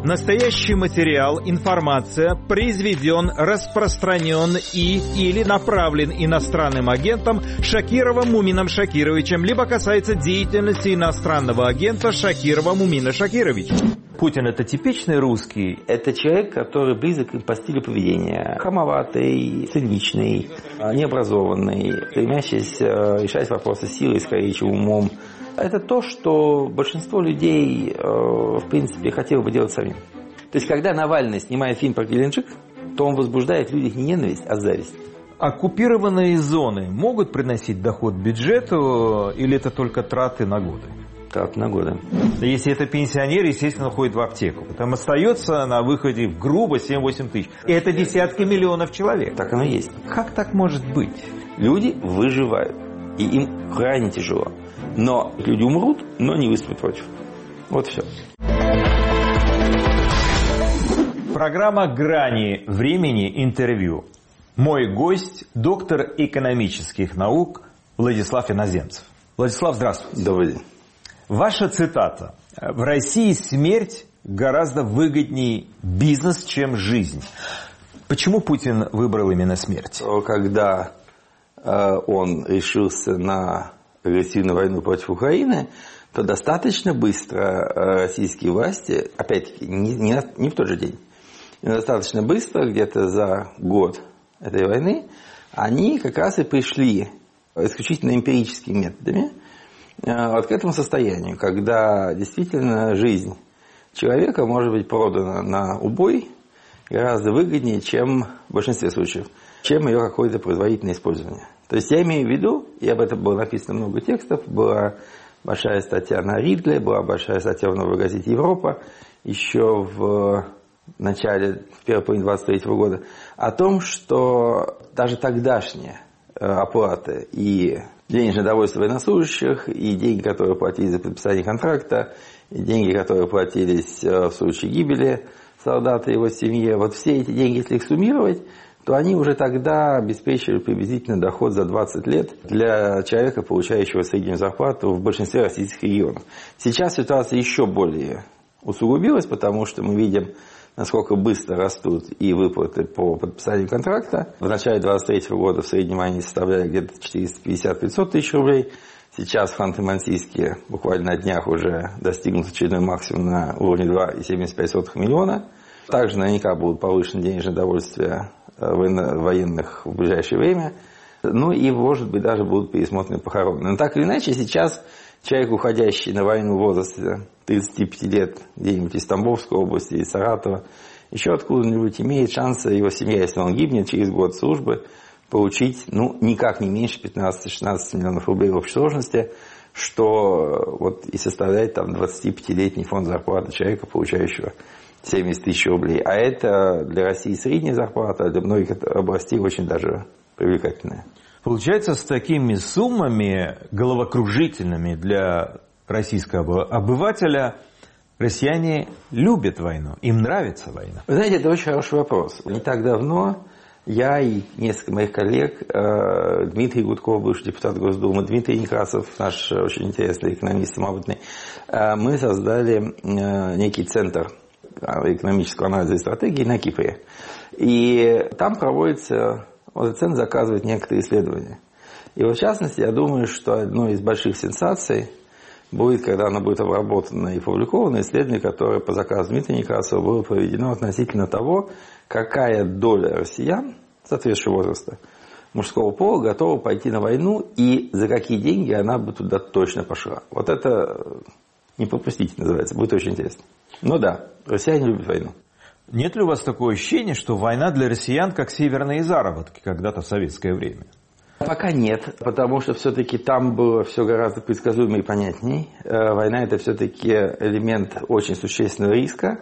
Настоящий материал, информация произведен, распространен или направлен иностранным агентом Шакировым Мумином Шакировичем, либо касается деятельности иностранного агента Шакирова Мумина Шакировича. Путин — это типичный русский? Это человек, который близок по стилю поведения. Хамоватый, циничный, необразованный, стремящийся решать вопросы силой скорее, чем умом. Это то, что большинство людей, в принципе, хотело бы делать самим. То есть, когда Навальный снимает фильм про Геленджик, то он возбуждает в людях не ненависть, а зависть. Оккупированные зоны могут приносить доход бюджету или это только траты на годы? Траты на годы. Если это пенсионер, естественно, ходит в аптеку. Там остается на выходе грубо 7-8 тысяч. И это десятки миллионов человек. Так оно и есть. Как так может быть? Люди выживают. И им крайне тяжело. Но люди умрут, но не выступят против. Вот все. Программа «Грани времени. Интервью». Мой гость – доктор экономических наук Владислав Иноземцев. Владислав, здравствуйте. Добрый день. Ваша цитата. «В России смерть гораздо выгоднее бизнес, чем жизнь». Почему Путин выбрал именно смерть? Когда он решился на агрессивную войну против Украины, то достаточно быстро российские власти, опять-таки, не в тот же день, но достаточно быстро, где-то за год этой войны, они как раз и пришли исключительно эмпирическими методами вот к этому состоянию, когда действительно жизнь человека может быть продана на убой гораздо выгоднее, чем в большинстве случаев, чем ее какое-то производительное использование. То есть я имею в виду, и об этом было написано много текстов, была большая статья на Ридле, была большая статья в Новой газете «Европа» еще в начале, в первой половине 23 года, о том, что даже тогдашняя оплата и денежное довольство военнослужащих, и деньги, которые платились за подписание контракта, и деньги, которые платились в случае гибели солдата и его семье, вот все эти деньги, если их суммировать, то они уже тогда обеспечивали приблизительно доход за 20 лет для человека, получающего среднюю зарплату в большинстве российских регионов. Сейчас ситуация еще более усугубилась, потому что мы видим, насколько быстро растут и выплаты по подписанию контракта. В начале 2023 года в среднем они составляли где-то 450-500 тысяч рублей. Сейчас в Ханты-Мансийске буквально на днях уже достигнут очередной максимум на уровне 2,75 миллиона. Также наверняка будут повышены денежные довольствия военных в ближайшее время. Ну и, может быть, даже будут пересмотрены похороны. Но так или иначе, сейчас человек, уходящий на войну в возрасте 35 лет где-нибудь из Тамбовской области, из Саратова, еще откуда-нибудь имеет шанс, его семья, если он гибнет через год службы, получить никак не меньше 15-16 миллионов рублей в общей сложности, что вот и составляет там 25-летний фонд зарплаты человека, получающего 70 тысяч рублей. А это для России средняя зарплата, а для многих областей очень даже привлекательная. Получается, с такими суммами головокружительными для российского обывателя россияне любят войну, им нравится война. Вы знаете, это очень хороший вопрос. Не так давно я и несколько моих коллег, Дмитрий Гудков, бывший депутат Госдумы, Дмитрий Некрасов, наш очень интересный экономист самобытный, мы создали некий центр экономического анализа и стратегии на Кипре. И там проводится, вот этот центр заказывает некоторые исследования. И вот в частности, я думаю, что одной из больших сенсаций будет, когда оно будет обработано и опубликовано, исследование, которое по заказу Дмитрия Некрасова было проведено относительно того, какая доля россиян соответствующего возраста мужского пола готова пойти на войну и за какие деньги она бы туда точно пошла. Вот это не пропустите, называется, будет очень интересно. Ну да, россияне любят войну. Нет ли у вас такое ощущение, что война для россиян как северные заработки когда-то в советское время? Пока нет, потому что все-таки там было все гораздо предсказуемее и понятней. Война – это все-таки элемент очень существенного риска.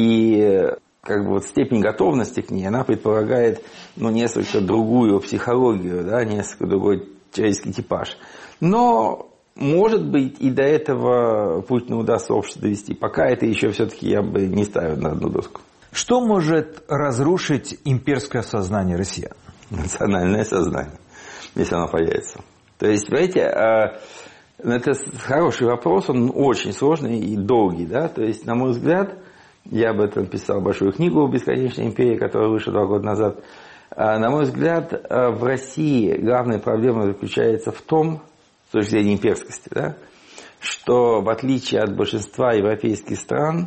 И степень готовности к ней, она предполагает несколько другую психологию, несколько другой человеческий типаж. Но, может быть, и до этого Путину удастся общество довести. Пока это еще все-таки я бы не ставил на одну доску. Что может разрушить имперское сознание россиян? Национальное сознание, если оно появится. То есть, понимаете, это хороший вопрос, он очень сложный и долгий. То есть, на мой взгляд, Я об этом писал большую книгу «Бесконечная империя», которая вышла 2 года назад. На мой взгляд, в России главная проблема заключается в том, с точки зрения имперскости, да, что в отличие от большинства европейских стран,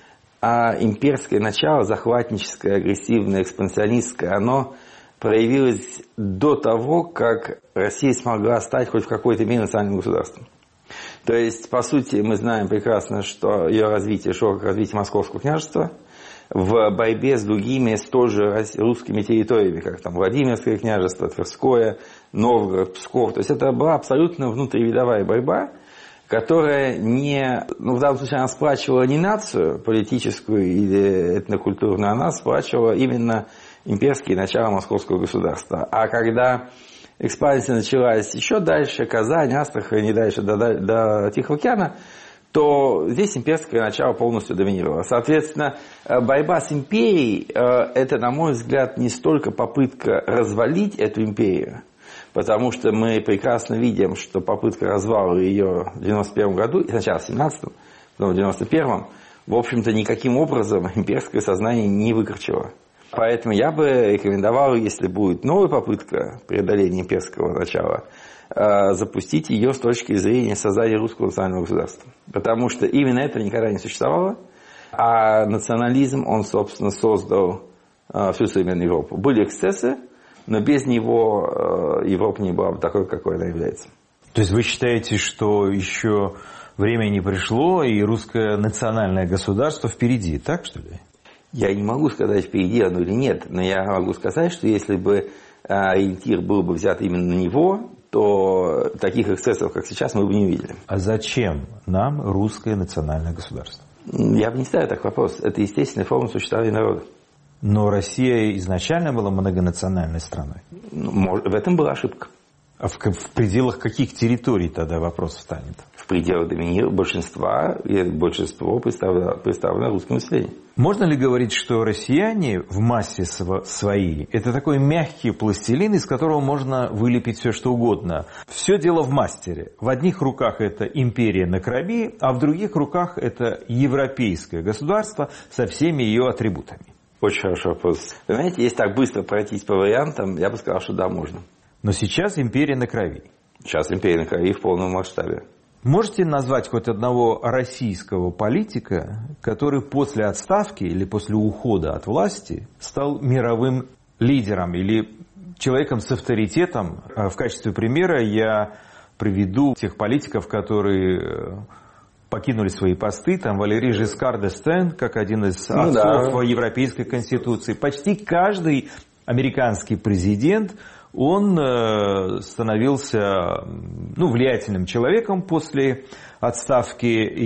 имперское начало, захватническое, агрессивное, экспансионистское, оно проявилось до того, как Россия смогла стать хоть в какой-то мере национальным государством. То есть, по сути, мы знаем прекрасно, что ее развитие шло как развитие Московского княжества в борьбе с другими столь же русскими территориями, как там Владимирское княжество, Тверское, Новгород, Псков. То есть это была абсолютно внутривидовая борьба, которая в данном случае она сплачивала не нацию политическую или этнокультурную, она сплачивала именно имперские начала московского государства. А когда экспансия началась еще дальше, Казань, Астрахань и дальше до Тихого океана, то здесь имперское начало полностью доминировало. Соответственно, борьба с империей – это, на мой взгляд, не столько попытка развалить эту империю, потому что мы прекрасно видим, что попытка развала ее в 1991 году, и сначала в 1917, потом в 1991, в общем-то, никаким образом имперское сознание не выкорчило. Поэтому я бы рекомендовал, если будет новая попытка преодоления имперского начала, запустить ее с точки зрения создания русского национального государства. Потому что именно это никогда не существовало, а национализм, он, собственно, создал всю современную Европу. Были эксцессы, но без него Европа не была бы такой, какой она является. То есть вы считаете, что еще время не пришло, и русское национальное государство впереди, так что ли? Я не могу сказать, впереди оно или нет, но я могу сказать, что если бы ориентир был бы взят именно на него, то таких эксцессов, как сейчас, мы бы не увидели. А зачем нам русское национальное государство? Я бы не ставил так вопрос. Это естественная форма существования народа. Но Россия изначально была многонациональной страной. В этом была ошибка. А в пределах каких территорий тогда вопрос встанет? В пределах большинства, и большинство представлено русским населением. Можно ли говорить, что россияне в массе своей – это такой мягкий пластилин, из которого можно вылепить все, что угодно? Все дело в мастере. В одних руках это империя на крови, а в других руках это европейское государство со всеми ее атрибутами. Очень хороший вопрос. Вы знаете, если так быстро пройтись по вариантам, я бы сказал, что да, можно. Но сейчас империя на крови. Сейчас империя на крови в полном масштабе. Можете назвать хоть одного российского политика, который после отставки или после ухода от власти стал мировым лидером или человеком с авторитетом? В качестве примера я приведу тех политиков, которые покинули свои посты. Там Валерий Жискар д'Эстен, как один из отцов Европейской конституции. Почти каждый американский президент, он становился влиятельным человеком после отставки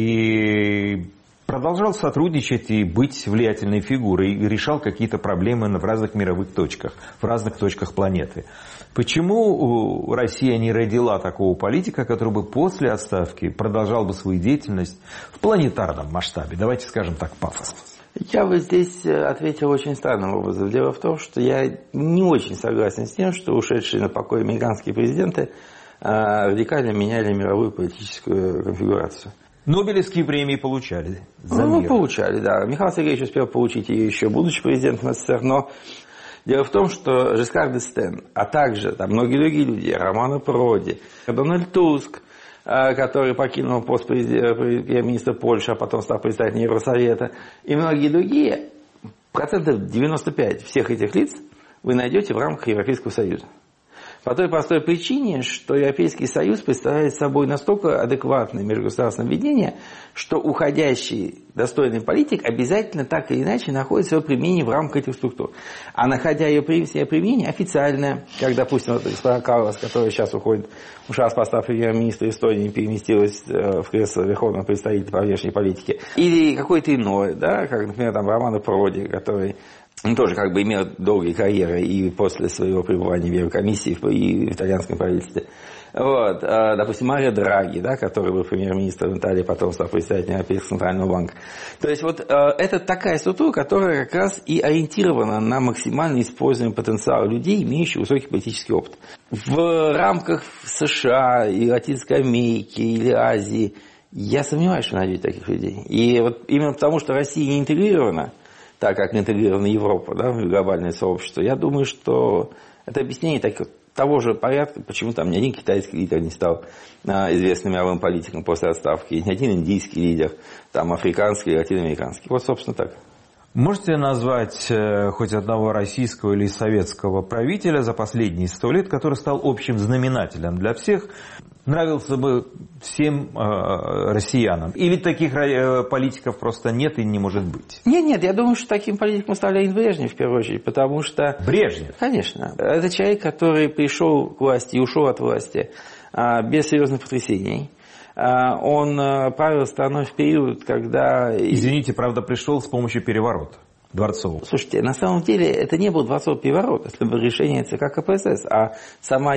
и продолжал сотрудничать и быть влиятельной фигурой, и решал какие-то проблемы в разных мировых точках, в разных точках планеты. Почему Россия не родила такого политика, который бы после отставки продолжал бы свою деятельность в планетарном масштабе? Давайте скажем так пафосно. Я бы здесь ответил очень странным образом. Дело в том, что я не очень согласен с тем, что ушедшие на покой американские президенты радикально меняли мировую политическую конфигурацию. Нобелевские премии получали за мир. Получали, да. Михаил Сергеевич успел получить ее еще будучи президентом СССР, но дело в том, что Жискар д'Эстен, а также многие другие люди, Романо Проди, Дональд Туск, который покинул пост премьер-министра Польши, а потом стал председателем Евросовета, и многие другие, 95% всех этих лиц вы найдете в рамках Европейского Союза. По той простой причине, что Европейский Союз представляет собой настолько адекватное межгосударственное объединение, что уходящий достойный политик обязательно так или иначе находит свое применение в рамках этих структур. А находя ее применение официальное, как, допустим, госпожа Каллас, которая сейчас уходит, ушла с поста премьер-министра Эстонии, переместилась в кресло верховного представителя по внешней политике, или какой-то иной, да, как, например, Романо Проди, который тоже имел долгие карьеры и после своего пребывания в Еврокомиссии, и в итальянском правительстве. Допустим, Марио Драги, да, который был премьер-министром Италии, потом стал председателем Европейского центрального банка. То есть это такая структура, которая как раз и ориентирована на максимальное использование потенциала людей, имеющих высокий политический опыт. В рамках США и Латинской Америки или Азии Я сомневаюсь, что найдете таких людей. И вот именно потому, что Россия не интегрирована, так как интегрирована Европа, да, в глобальное сообщество, я думаю, что это объяснение того же порядка, почему там ни один китайский лидер не стал известным мировым политиком после отставки, ни один индийский лидер, там африканский, латиноамериканский. Вот, собственно, так. Можете назвать хоть одного российского или советского правителя за последние 100 лет, который стал общим знаменателем для всех, нравился бы всем россиянам? Или таких политиков просто нет и не может быть? Нет, я думаю, что таким политиком стал Леонид Брежнев в первую очередь, потому что... Брежнев? Конечно. Это человек, который пришел к власти и ушел от власти без серьезных потрясений. Он правил страной в период, когда... Извините, правда, пришел с помощью переворота дворцового. Слушайте, на самом деле это не был дворцовый переворот, это было решение ЦК КПСС, а сама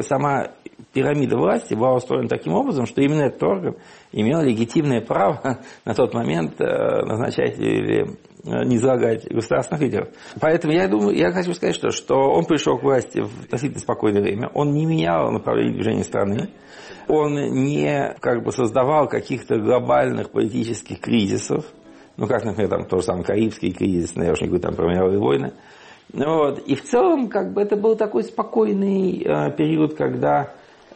пирамида власти была устроена таким образом, что именно этот орган имел легитимное право на тот момент назначать или низлагать государственных лидеров. Поэтому я хочу сказать, что он пришел к власти в относительно спокойное время, он не менял направление движения страны, он не создавал каких-то глобальных политических кризисов, как, например, там, тот же самый Карибский кризис, я уж не говорю там про мировые войны. Вот. И в целом это был такой спокойный период, когда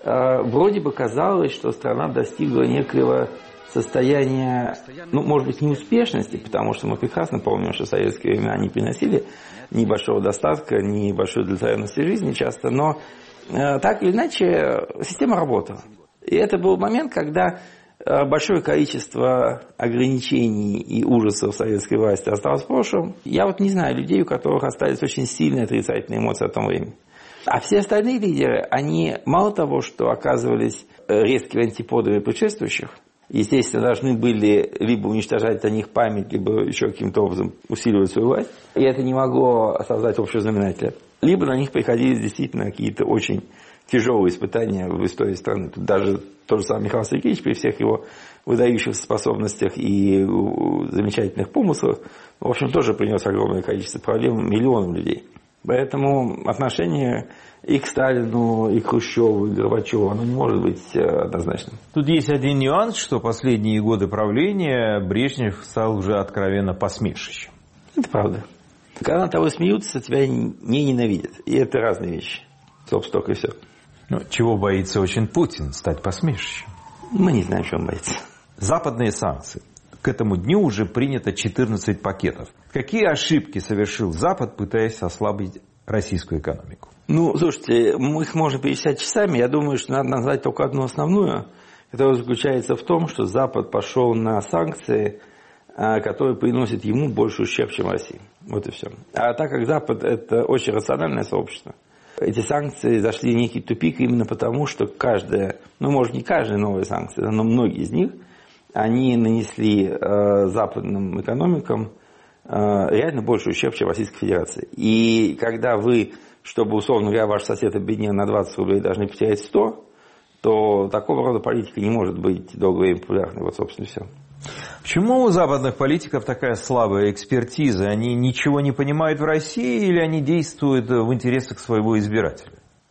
вроде бы казалось, что страна достигла некоего состояния, может быть, неуспешности, потому что мы прекрасно помним, что советские времена не приносили ни большого достатка, ни большой удовлетворенности жизни часто, но так или иначе система работала. И это был момент, когда большое количество ограничений и ужасов советской власти осталось в прошлом. Я не знаю людей, у которых остались очень сильные отрицательные эмоции о том времени. А все остальные лидеры, они мало того, что оказывались резкими антиподами предшествующих, естественно, должны были либо уничтожать о них память, либо еще каким-то образом усиливать свою власть, и это не могло создать общего знаменателя. Либо на них приходились действительно какие-то очень тяжелые испытания в истории страны. Тут даже тот же самый Михаил Сергеевич при всех его выдающихся способностях и замечательных помыслах, в общем, тоже принес огромное количество проблем миллионам людей. Поэтому отношение и к Сталину, и к Хрущеву, и к Горбачеву, оно не может быть однозначным. Тут есть один нюанс, что последние годы правления Брежнев стал уже откровенно посмешищем. Это правда. Когда над тобой смеются, тебя не ненавидят. И это разные вещи. Собственно, только и все. Чего боится очень Путин? Стать посмешищем. Мы не знаем, чего он боится. Западные санкции. К этому дню уже принято 14 пакетов. Какие ошибки совершил Запад, пытаясь ослабить российскую экономику? Слушайте, мы их можем перечислять часами. Я думаю, что надо назвать только одну основную, которая заключается в том, что Запад пошел на санкции, которые приносят ему больше ущерб, чем России. Вот и все. А так как Запад – это очень рациональное сообщество, эти санкции зашли в некий тупик именно потому, что каждая, может не каждая новая санкция, но многие из них, они нанесли западным экономикам реально больше ущерб, чем Российской Федерации. И когда вы, чтобы, условно говоря, ваш сосед обеднел на 20 рублей, должны потерять 100, то такого рода политика не может быть долгое время популярной. Вот, собственно, все. Почему у западных политиков такая слабая экспертиза? Они ничего не понимают в России или они действуют в интересах своего избирателя?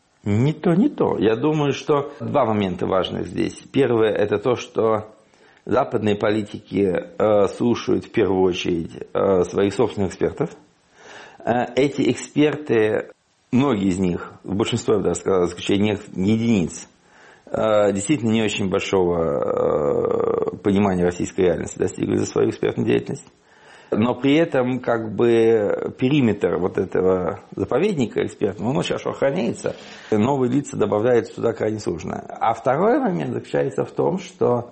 Не то, не то. Я думаю, что два момента важных здесь. Первое – это то, что западные политики слушают в первую очередь своих собственных экспертов. Эти эксперты, многие из них, большинство, я бы даже сказал, за исключением единиц, действительно не очень большого понимания российской реальности достигли за свою экспертную деятельность. Но при этом периметр вот этого заповедника экспертного, он очень хорошо охраняется. Новые лица добавляются туда крайне сложно. А второй момент заключается в том, что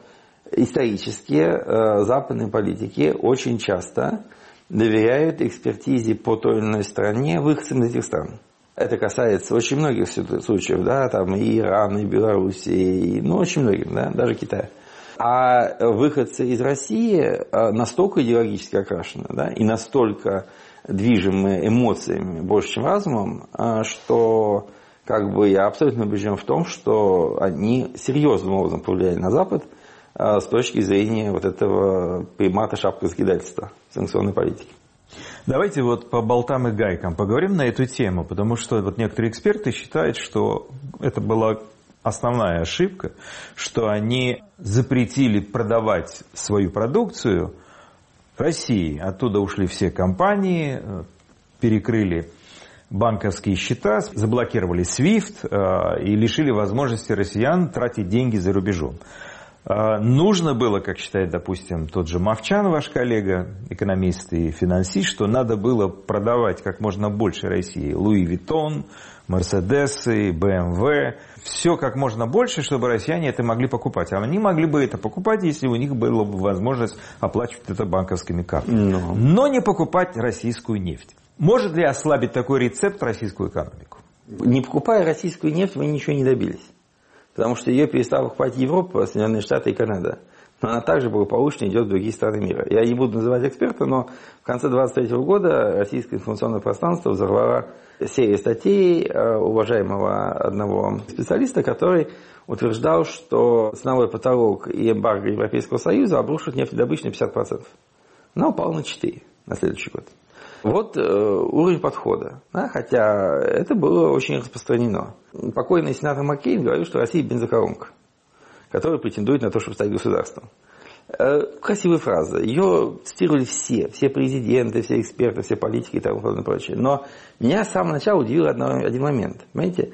исторически западные политики очень часто доверяют экспертизе по той или иной стране выходцам из этих стран. Это касается очень многих случаев, да, там и Ирана, и Беларуси, и, очень многих, да, даже Китая. А выходцы из России настолько идеологически окрашены, да, и настолько движимы эмоциями больше, чем разумом, что я абсолютно убежден в том, что они серьезным образом повлияли на Запад с точки зрения вот этого примата шапкозакидательства санкционной политики. Давайте по болтам и гайкам поговорим на эту тему, потому что некоторые эксперты считают, что это была основная ошибка, что они запретили продавать свою продукцию России. Оттуда ушли все компании, перекрыли банковские счета, заблокировали SWIFT и лишили возможности россиян тратить деньги за рубежом. Нужно было, как считает, допустим, тот же Мовчан, ваш коллега, экономист и финансист, что надо было продавать как можно больше России. Луи Виттон, Мерседесы, БМВ. Все как можно больше, чтобы россияне это могли покупать. А они могли бы это покупать, если у них была бы возможность оплачивать это банковскими картами. Но не покупать российскую нефть. Может ли ослабить такой рецепт российскую экономику? Не покупая российскую нефть, вы ничего не добились. Потому что ее перестала покупать Европа, Соединенные Штаты и Канада. Но она также благополучно идет в другие страны мира. Я не буду называть эксперта, но в конце 2023 года российское информационное пространство взорвало серию статей уважаемого одного специалиста, который утверждал, что ценовой потолок и эмбарго Европейского Союза обрушат нефтедобычу на 50%. Она упала на 4% на следующий год. Вот уровень подхода, да, хотя это было очень распространено. Покойный сенатор Маккейн говорил, что Россия бензоколонка, которая претендует на то, чтобы стать государством. Красивая фраза. Ее цитировали все президенты, все эксперты, все политики и тому подобное прочее. Но меня с самого начала удивил один момент. Понимаете,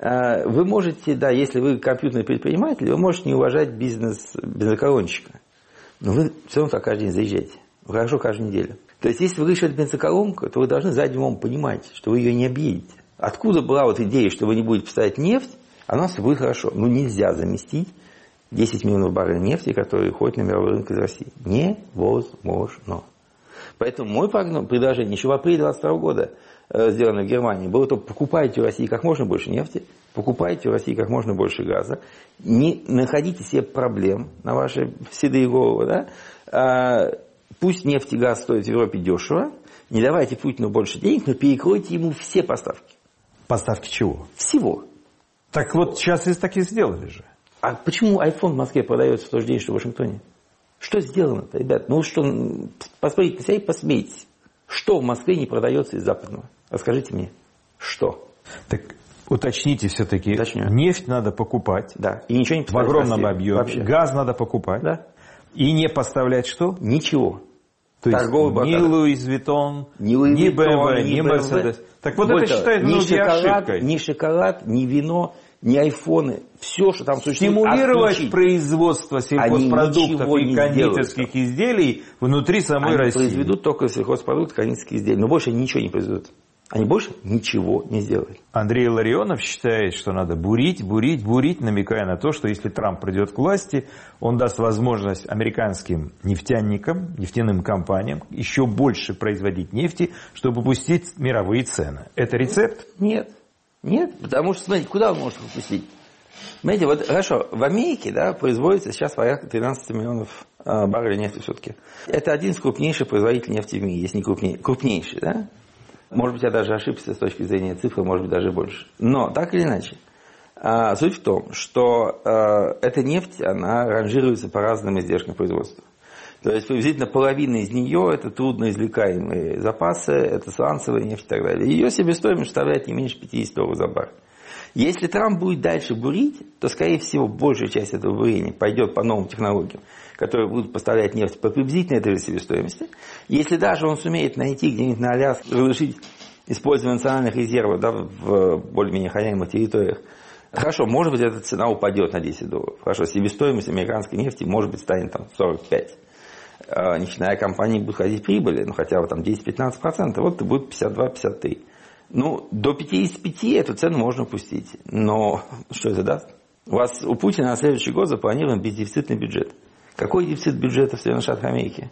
вы можете, да, если вы компьютерный предприниматель, вы можете не уважать бизнес бензоколонщика. Но вы все равно так каждый день заезжаете. Хорошо, каждую неделю. То есть, если вы решили бензоколонку, то вы должны задним умом понимать, что вы ее не объедете. Откуда была вот идея, что вы не будете поставить нефть, а у нас все будет хорошо. Ну, нельзя заместить 10 миллионов баррелей нефти, которые уходят на мировой рынок из России. Невозможно. Поэтому мой предложение еще в апреле 2022 года, сделано в Германии, было то: покупайте у России как можно больше нефти, покупайте у России как можно больше газа, не находите себе проблем на ваши седые головы, да? Пусть нефть и газ стоят в Европе дешево, не давайте Путину больше денег, но перекройте ему все поставки. Поставки чего? Всего. Так вот сейчас и так и сделали же. А почему iPhone в Москве продается в тот же день, что в Вашингтоне? Что сделано-то, ребят? Ну что, посмотрите на себя и посмейтесь. Что в Москве не продается из западного? Расскажите мне. Что? Так уточните все-таки. Уточню. Нефть надо покупать. Да. И ничего не в огромном объеме. Вообще. Газ надо покупать. Да. И не поставлять что? Ничего. То есть ни Луи Виттон, ни БМВ, ни Мерседес. Так вот это считают многие ошибкой. Ни шоколад, ни вино, ни айфоны. Все, что там существует. Стимулировать производство сельхозпродуктов и кондитерских изделий внутри самой России. Они произведут только сельхозпродукты, кондитерские изделия. Но больше ничего не произведут. Они больше ничего не сделают. Андрей Илларионов считает, что надо бурить, намекая на то, что если Трамп придет к власти, он даст возможность американским нефтяникам, нефтяным компаниям еще больше производить нефти, чтобы пустить мировые цены. Это рецепт? Нет. Нет, потому что, смотрите, куда он может их пустить? Знаете, вот хорошо, в Америке, да, производится сейчас порядка 13 миллионов баррелей нефти в сутки. Это один из крупнейших производителей нефти в мире, если не крупнейший, да? Может быть, я даже ошибся с точки зрения цифры, может быть, даже больше. Но, так или иначе, суть в том, что эта нефть, она ранжируется по разным издержкам производства. То есть, приблизительно половина из нее – это трудноизвлекаемые запасы, это сланцевая нефть и так далее. Ее себестоимость составляет не меньше $50 за баррель. Если Трамп будет дальше бурить, то, скорее всего, большая часть этого бурения пойдет по новым технологиям, которые будут поставлять нефть по приблизительно этой же себестоимости. Если даже он сумеет найти где-нибудь на Аляске, разрешить использование национальных резервов, да, в более-менее охраняемых территориях, хорошо, может быть, эта цена упадет на $10. Хорошо, себестоимость американской нефти, может быть, станет там 45. Нефтяная компания будет ходить прибыли, ну, хотя бы там 10-15%, вот это будет 52-53. Ну, до 55 эту цену можно пустить. Но что это даст? У Путина на следующий год запланирован бездефицитный бюджет. Какой дефицит бюджета в Соединенных Штатах Америки?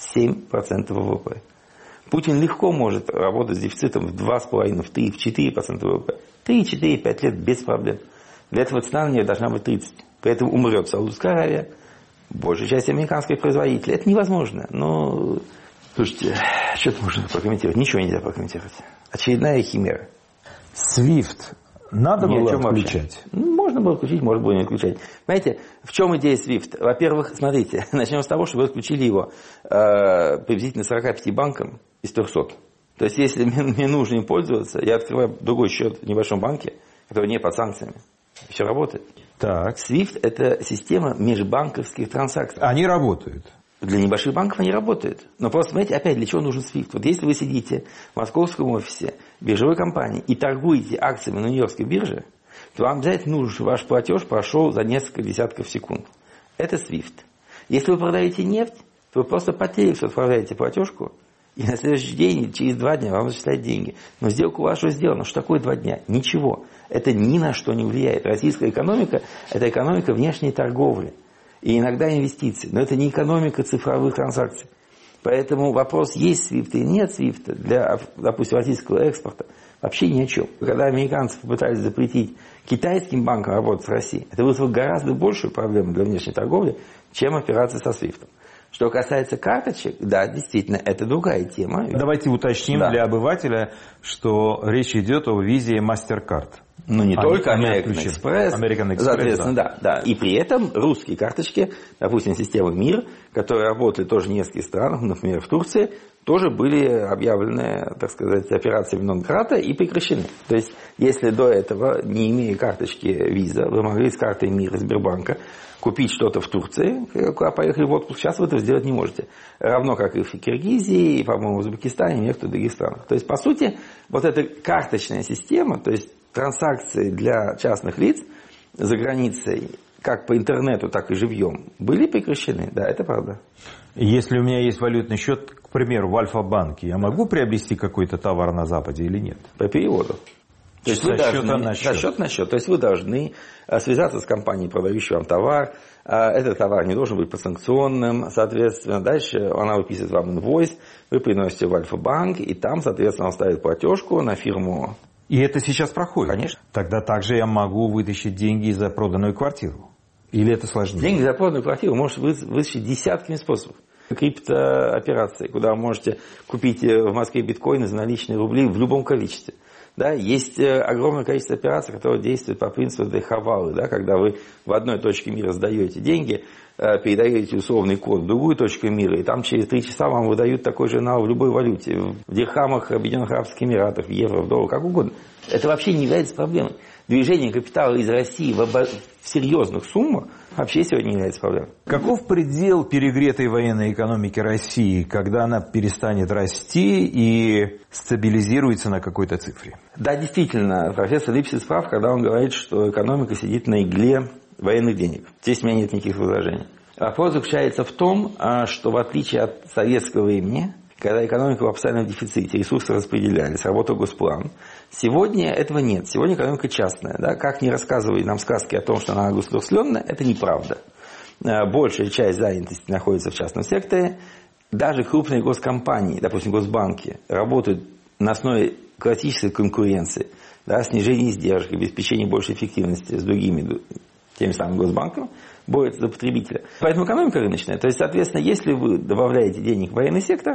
7% ВВП. Путин легко может работать с дефицитом в 2,5, в 3, в 4% ВВП. 3, 4, 5 лет без проблем. Для этого цена на нее должна быть 30. При этом умрет Саудовская Аравия, большая часть американских производителей. Это невозможно. Но, слушайте, что-то можно прокомментировать. Ничего нельзя прокомментировать. Очередная химера. SWIFT надо было отключать? Можно было включить, можно было не отключать. Понимаете, в чем идея SWIFT? Во-первых, смотрите, начнем с того, что вы отключили его приблизительно 45 банкам из 300. То есть, если мне нужно им пользоваться, я открываю другой счет в небольшом банке, который не под санкциями. Все работает. Так. SWIFT – это система межбанковских транзакций. Они работают. Для небольших банков они работают. Но просто, смотрите, опять, для чего нужен SWIFT? Вот если вы сидите в московском офисе биржевой компании и торгуете акциями на Нью-Йоркской бирже, то вам обязательно нужно, чтобы ваш платеж прошел за несколько десятков секунд. Это SWIFT. Если вы продаете нефть, то вы просто по телексу отправляете платежку, и на следующий день, через 2 дня вам зачисляют деньги. Но сделка у вас уже сделана. Что такое 2 дня? Ничего. Это ни на что не влияет. Российская экономика – это экономика внешней торговли. И иногда инвестиций. Но это не экономика цифровых транзакций. Поэтому вопрос, есть SWIFT или нет SWIFT для, допустим, российского экспорта, вообще ни о чем. Когда американцы попытались запретить китайским банкам работать с Россией, это вызвало гораздо большую проблему для внешней торговли, чем операции со SWIFT. Что касается карточек, да, действительно, это другая тема. Давайте уточним для обывателя, что речь идет о визе MasterCard. Ну, не только American Express, соответственно, да. И при этом русские карточки, допустим, системы МИР, которые работали тоже в нескольких странах, например, в Турции, тоже были объявлены, так сказать, операциями нон-грата и прекращены. То есть, если до этого, не имея карточки виза, вы могли с картой МИР Сбербанка купить что-то в Турции, куда поехали в отпуск, сейчас вы этого сделать не можете. Равно как и в Киргизии, и, по-моему, в Узбекистане, и в некоторых других странах. То есть, по сути, вот эта карточная система, то есть транзакции для частных лиц за границей, как по интернету, так и живьем, были прекращены. Да, это правда. Если у меня есть валютный счет, к примеру, в Альфа-банке, я могу приобрести какой-то товар на Западе или нет? По переводу. То есть вы должны, счет на счет. То есть вы должны связаться с компанией, продающей вам товар. Этот товар не должен быть подсанкционным. Соответственно, дальше она выписывает вам инвойс, вы приносите в Альфа-банк, и там, соответственно, он ставит платежку на фирму. И это сейчас проходит? Конечно. Тогда также я могу вытащить деньги за проданную квартиру? Или это сложнее? Деньги за проданную квартиру можете вытащить десятками способов. Криптооперации, куда вы можете купить в Москве биткоины за наличные рубли в любом количестве. Да, есть огромное количество операций, которые действуют по принципу этой хавалы, да, когда вы в одной точке мира сдаете деньги, передаете условный код в другую точку мира, и там через 3 часа вам выдают такой же аналог в любой валюте, в дирхамах Объединенных Арабских Эмиратов, в евро, в доллар, как угодно. Это вообще не является проблемой. Движение капитала из России в серьезных суммах вообще сегодня не является проблемой. Каков предел перегретой военной экономики России, когда она перестанет расти и стабилизируется на какой-то цифре? Да, действительно, профессор Липсиц прав, когда он говорит, что экономика сидит на игле военных денег. Здесь у меня нет никаких возражений. Вопрос заключается в том, что в отличие от советского времени, когда экономика в постоянном дефиците, ресурсы распределялись, работал госплан, сегодня этого нет. Сегодня экономика частная. Да? Как ни рассказывают нам сказки о том, что она государственная, это неправда. Большая часть занятости находится в частном секторе. Даже крупные госкомпании, допустим, госбанки, работают на основе классической конкуренции, да, снижения издержек, обеспечения большей эффективности с другими, теми самыми госбанками, борются за потребителя. Поэтому экономика рыночная. То есть, соответственно, если вы добавляете денег в военный сектор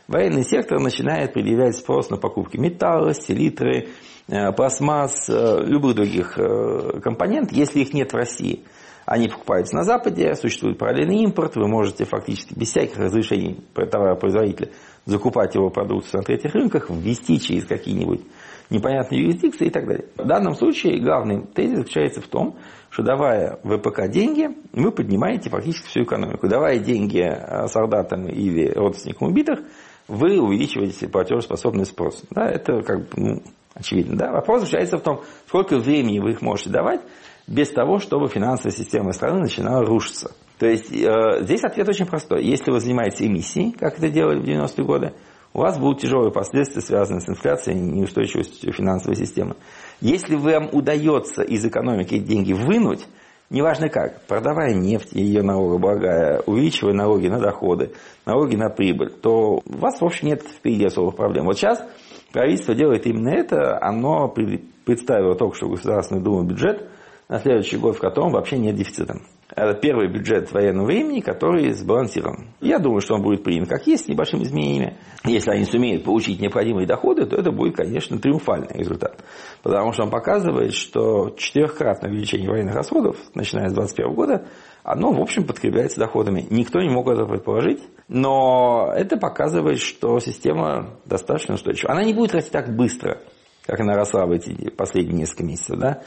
начинает предъявлять спрос на покупки металла, селитры, пластмасс, любых других компонентов, если их нет в России. Они покупаются на Западе, существует параллельный импорт, вы можете фактически без всяких разрешений товаропроизводителя закупать его продукцию на третьих рынках, ввести через какие-нибудь непонятные юрисдикции и так далее. В данном случае главный тезис заключается в том, что давая ВПК деньги, вы поднимаете фактически всю экономику. Давая деньги солдатам или родственникам убитых, вы увеличиваете платежеспособный спрос. Да, это как бы очевидно. Да? Вопрос заключается в том, сколько времени вы их можете давать, без того, чтобы финансовая система страны начинала рушиться. То есть, здесь ответ очень простой. Если вы занимаетесь эмиссией, как это делали в 90-е годы, у вас будут тяжелые последствия, связанные с инфляцией и неустойчивостью финансовой системы. Если вам удается из экономики эти деньги вынуть, неважно как, продавая нефть и ее налогооблагая, увеличивая налоги на доходы, налоги на прибыль, то у вас, в общем, нет впереди особых проблем. Вот сейчас правительство делает именно это, оно представило только что в Государственную Думу бюджет на следующий год, в котором вообще нет дефицита. Это первый бюджет военного времени, который сбалансирован. Я думаю, что он будет принят как есть, с небольшими изменениями. Если они сумеют получить необходимые доходы, то это будет, конечно, триумфальный результат. Потому что он показывает, что 4-кратное увеличение военных расходов, начиная с 2021 года, оно, в общем, подкрепляется доходами. Никто не мог это предположить, но это показывает, что система достаточно устойчива. Она не будет расти так быстро, как она росла в эти последние несколько месяцев, да?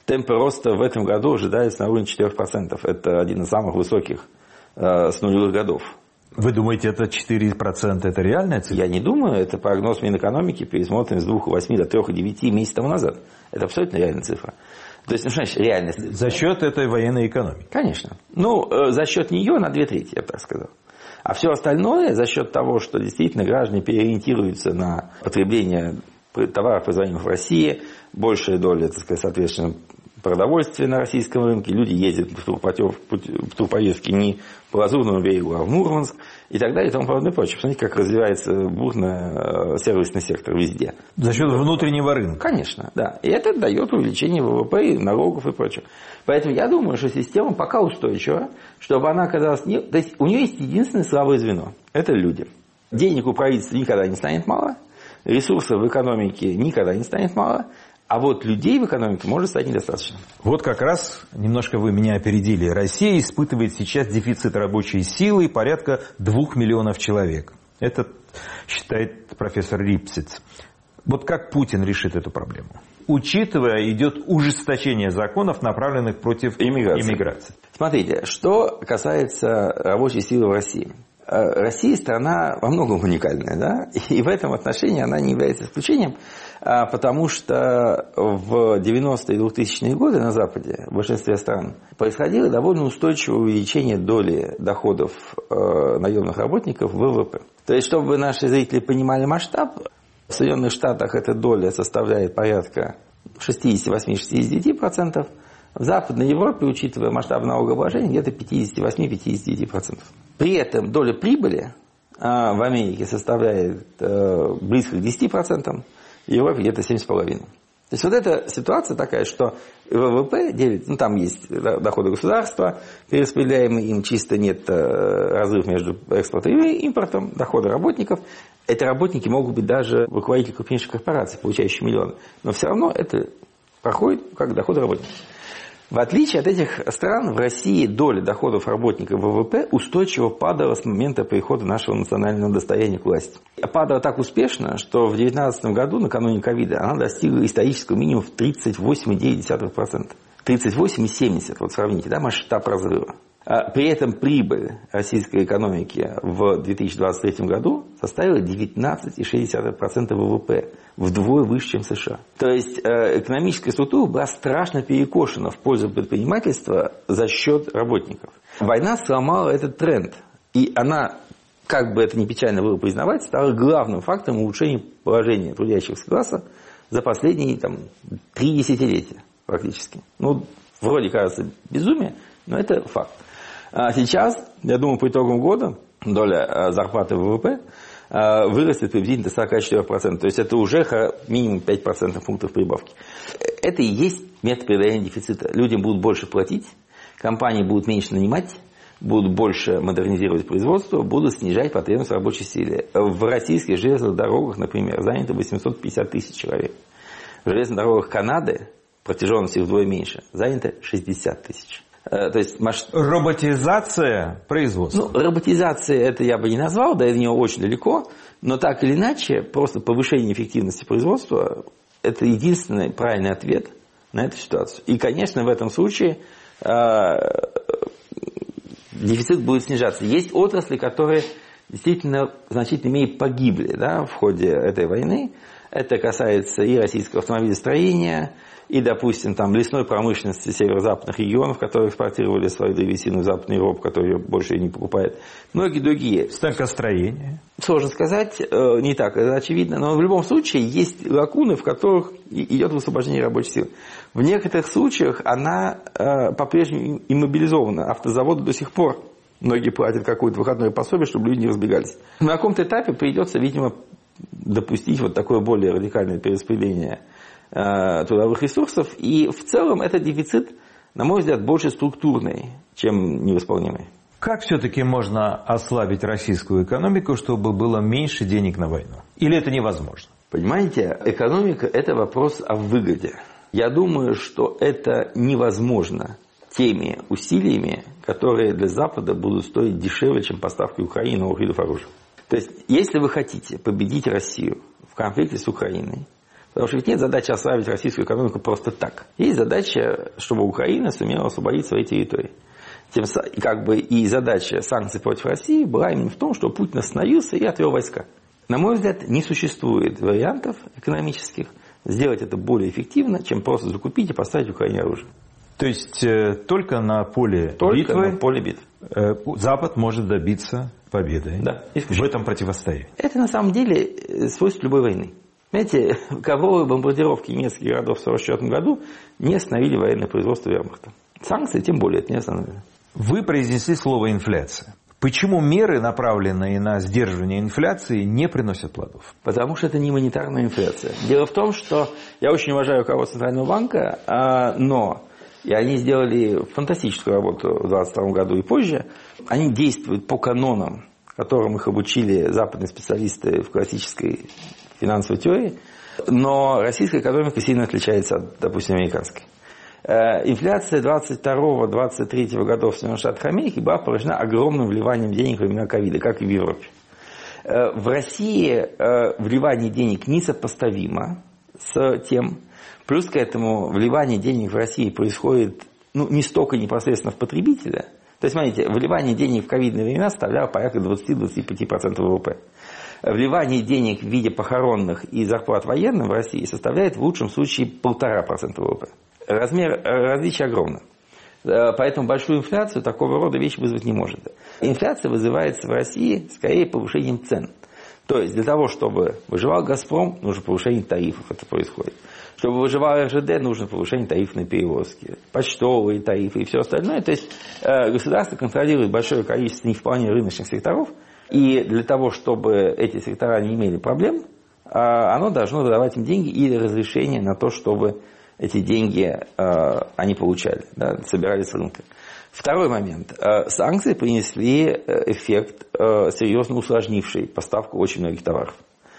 Темпы роста в этом году ожидаются на уровне 4%. Это один из самых высоких с нулевых годов. Вы думаете, это 4% это реальная цифра? Я не думаю, это прогноз Минэкономики, пересмотрен с 2,8 до 3,9 месяцев тому назад. Это абсолютно реальная цифра. То есть, знаешь, реальность. За счет этой военной экономики? Конечно. За счет нее на 2/3, я бы так сказал. А все остальное за счет того, что действительно граждане переориентируются на потребление товаров, производимых в России, большая доля, так сказать, соответственно, продовольствия на российском рынке, люди ездят в турпоездки не по Лазурному берегу, а в Мурманск и так далее и тому подобное прочее. Посмотрите, как развивается бурно сервисный сектор везде. За счет внутреннего рынка? Конечно, да. И это дает увеличение ВВП, и налогов и прочего. Поэтому я думаю, что система пока устойчива, чтобы она оказалась... То есть у нее есть единственное слабое звено. Это люди. Денег у правительства никогда не станет мало, ресурсов в экономике никогда не станет мало, а вот людей в экономике может стать недостаточно. Вот как раз, немножко вы меня опередили, Россия испытывает сейчас дефицит рабочей силы порядка 2 миллионов человек. Это считает профессор Липсиц. Вот как Путин решит эту проблему? Учитывая, идет ужесточение законов, направленных против иммиграции. Смотрите, что касается рабочей силы в России. Россия страна во многом уникальная, да? И в этом отношении она не является исключением, потому что в 90-е и 2000-е годы на Западе, в большинстве стран, происходило довольно устойчивое увеличение доли доходов наемных работников в ВВП. То есть, чтобы наши зрители понимали масштаб, в Соединенных Штатах эта доля составляет порядка 68-69%, в Западной Европе, учитывая масштаб налогообложения, где-то 58-59%. При этом доля прибыли в Америке составляет близко к 10%, в Европе где-то 7,5%. То есть вот эта ситуация такая, что ВВП делит, там есть доходы государства, перераспределяемые им, чисто нет разрыв между экспортом и импортом, доходы работников. Эти работники могут быть даже руководители крупнейших корпораций, получающие миллионы. Но все равно это проходит как доходы работников. В отличие от этих стран, в России доля доходов работников ВВП устойчиво падала с момента прихода нашего национального достояния к власти. Падала так успешно, что в 2019 году, накануне ковида, она достигла исторического минимума в 38,9%. 38,70%, вот сравните, да, масштаб разрыва. При этом прибыль российской экономики в 2023 году составила 19,6% ВВП, вдвое выше, чем США. То есть экономическая структура была страшно перекошена в пользу предпринимательства за счет работников. Война сломала этот тренд, и она, как бы это ни печально было признавать, стала главным фактором улучшения положения трудящихся класса за последние 3 десятилетия практически. Вроде кажется безумие, но это факт. А сейчас, я думаю, по итогам года доля зарплаты в ВВП вырастет приблизительно до 44%. То есть это уже минимум 5% пунктов прибавки. Это и есть метод преодоления дефицита. Людям будут больше платить, компании будут меньше нанимать, будут больше модернизировать производство, будут снижать потребность в рабочей силе. В российских железных дорогах, например, занято 850 тысяч человек. В железных дорогах Канады протяженность их вдвое меньше, занято 60 тысяч. То есть роботизация производства. Роботизация это я бы не назвал, до нее очень далеко, но так или иначе, просто повышение эффективности производства – это единственный правильный ответ на эту ситуацию. И, конечно, в этом случае дефицит будет снижаться. Есть отрасли, которые действительно в значительной мере погибли, да, в ходе этой войны. Это касается и российского автомобилестроения, и, допустим, лесной промышленности северо-западных регионов, которые экспортировали свою древесину в Западную Европу, которая больше ее не покупает. Многие другие. Станкостроение. Сложно сказать, не так это очевидно, но в любом случае есть лакуны, в которых идет высвобождение рабочей силы. В некоторых случаях она по-прежнему иммобилизована. Автозаводы до сих пор многие платят какое-то выходное пособие, чтобы люди не разбегались. На каком-то этапе придется, видимо, допустить вот такое более радикальное перераспределение трудовых ресурсов. И в целом этот дефицит, на мой взгляд, больше структурный, чем невосполнимый. Как все-таки можно ослабить российскую экономику, чтобы было меньше денег на войну? Или это невозможно? Понимаете, экономика – это вопрос о выгоде. Я думаю, что это невозможно теми усилиями, которые для Запада будут стоить дешевле, чем поставки Украине новых видов оружия. То есть, если вы хотите победить Россию в конфликте с Украиной, Потому что ведь нет задачи ослабить российскую экономику просто так. Есть задача, чтобы Украина сумела освободить свои территории. И задача санкций против России была именно в том, что Путин остановился и отвел войска. На мой взгляд, не существует вариантов экономических сделать это более эффективно, чем просто закупить и поставить Украине оружие. То есть только на поле битвы Запад может добиться победы в этом противостоянии. Это на самом деле свойство любой войны. Знаете, ковровые бомбардировки немецких городов в 1944 году не остановили военное производство вермахта. Санкции тем более это не остановили. Вы произнесли слово «инфляция». Почему меры, направленные на сдерживание инфляции, не приносят плодов? Потому что это не монетарная инфляция. Дело в том, что я очень уважаю руководство Центрального банка, но и они сделали фантастическую работу в 2022 году и позже. Они действуют по канонам, которым их обучили западные специалисты в классической финансовой теории, но российская экономика сильно отличается от, допустим, американской. Инфляция 22-23 годов в Соединенных Штатах Америки была порождена огромным вливанием денег во времена ковида, как и в Европе. В России вливание денег несопоставимо с тем, плюс к этому вливание денег в России происходит не столько непосредственно в потребителя. То есть, смотрите, вливание денег в ковидные времена составляло порядка 20-25% ВВП. Вливание денег в виде похоронных и зарплат военным в России составляет в лучшем случае 1,5% ВВП. Размер различия огромный. Поэтому большую инфляцию такого рода вещь вызвать не может. Инфляция вызывается в России скорее повышением цен. То есть для того, чтобы выживал «Газпром», нужно повышение тарифов, это происходит. Чтобы выживал РЖД, нужно повышение тарифов на перевозки, почтовые тарифы и все остальное. То есть государство контролирует большое количество не вполне рыночных секторов, и для того, чтобы эти сектора не имели проблем, оно должно давать им деньги или разрешение на то, чтобы эти деньги они получали, собирались с рынка. Второй момент. Санкции принесли эффект, серьезно усложнивший поставку очень многих товаров.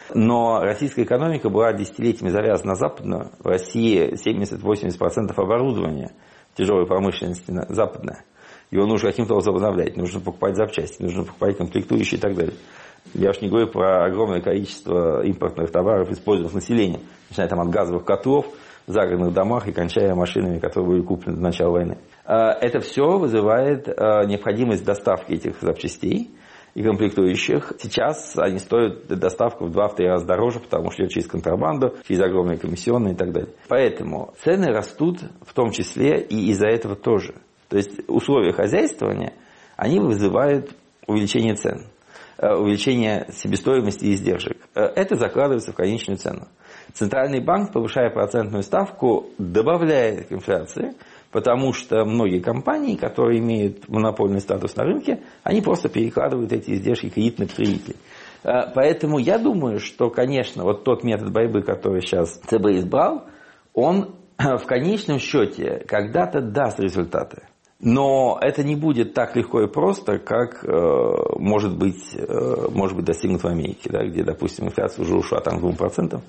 Но российская экономика была десятилетиями завязана на западную. В России 70-80% оборудования тяжелой промышленности западное. Его нужно каким-то образом обновлять, нужно покупать запчасти, нужно покупать комплектующие и так далее. Я уж не говорю про огромное количество импортных товаров, используемых населением, начиная там от газовых котлов, в загородных домах и кончая машинами, которые были куплены до начала войны. Это все вызывает необходимость доставки этих запчастей и комплектующих. Сейчас они стоят доставку в 2-3 раза дороже, потому что через контрабанду, через огромные комиссионные и так далее. Поэтому цены растут в том числе и из-за этого тоже. То есть условия хозяйствования, они вызывают увеличение цен, увеличение себестоимости и издержек. Это закладывается в конечную цену. Центральный банк, повышая процентную ставку, добавляет к инфляции, потому что многие компании, которые имеют монопольный статус на рынке, они просто перекладывают эти издержки кредитных потребителей. Поэтому я думаю, что, конечно, вот тот метод борьбы, который сейчас ЦБ избрал, он в конечном счете когда-то даст результаты. Но это не будет так легко и просто, как может быть достигнут в Америке, где, допустим, инфляция уже ушла там 2%.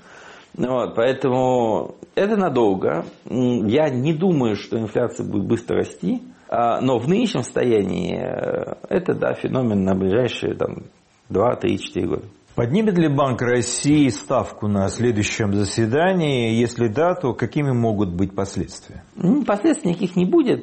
Поэтому это надолго. Я не думаю, что инфляция будет быстро расти, но в нынешнем состоянии это феномен на ближайшие 2, 3, 4 года. Поднимет ли Банк России ставку на следующем заседании? Если да, то какими могут быть последствия? Последствий никаких не будет.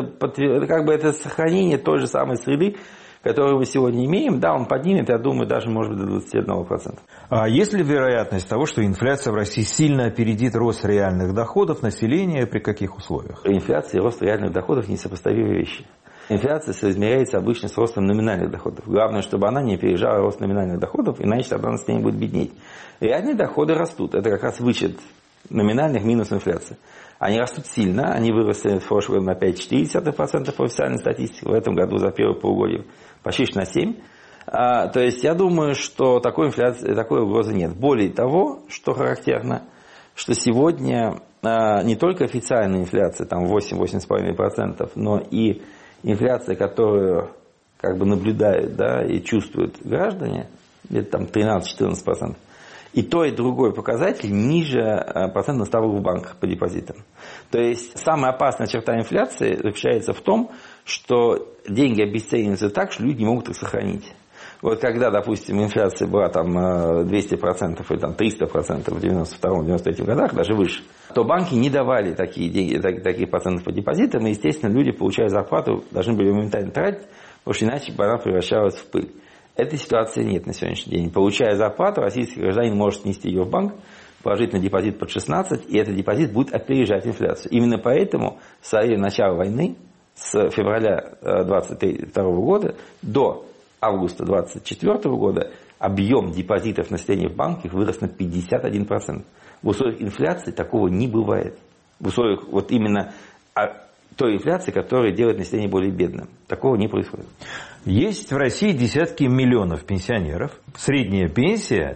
Это сохранение той же самой среды, которую мы сегодня имеем. Да, он поднимет, я думаю, даже может быть до 21%. А есть ли вероятность того, что инфляция в России сильно опередит рост реальных доходов населения, при каких условиях? Инфляция и рост реальных доходов несопоставимые вещи. Инфляция соизмеряется обычно с ростом номинальных доходов. Главное, чтобы она не опережала рост номинальных доходов, иначе тогда население будет беднеть. Реальные доходы растут. Это как раз вычет номинальных минус инфляции. Они растут сильно. Они выросли в прошлом году на 5,4% по официальной статистике. В этом году за первое полугодие почти на 7%. То есть я думаю, что такой угрозы нет. Более того, что характерно, что сегодня не только официальная инфляция, там 8-8,5%, но и инфляция, которую наблюдают и чувствуют граждане, где-то там 13-14%. И то, и другой показатель ниже процентных ставок в банках по депозитам. То есть самая опасная черта инфляции заключается в том, что деньги обесцениваются так, что люди не могут их сохранить. Вот когда, допустим, инфляция была там 200% или там 300% в 92-93 годах, даже выше, то банки не давали такие деньги, таких процентов по депозитам, и, естественно, люди, получая зарплату, должны были моментально тратить, потому что иначе бы она превращалась в пыль. Этой ситуации нет на сегодняшний день. Получая зарплату, российский гражданин может нести ее в банк, положить на депозит под 16, и этот депозит будет опережать инфляцию. Именно поэтому с начала войны, с февраля 2022 года до августа 2024 года, объем депозитов населения в банках вырос на 51%. В условиях инфляции такого не бывает. В условиях вот именно той инфляции, которая делает население более бедным. Такого не происходит. Есть в России десятки миллионов пенсионеров. Средняя пенсия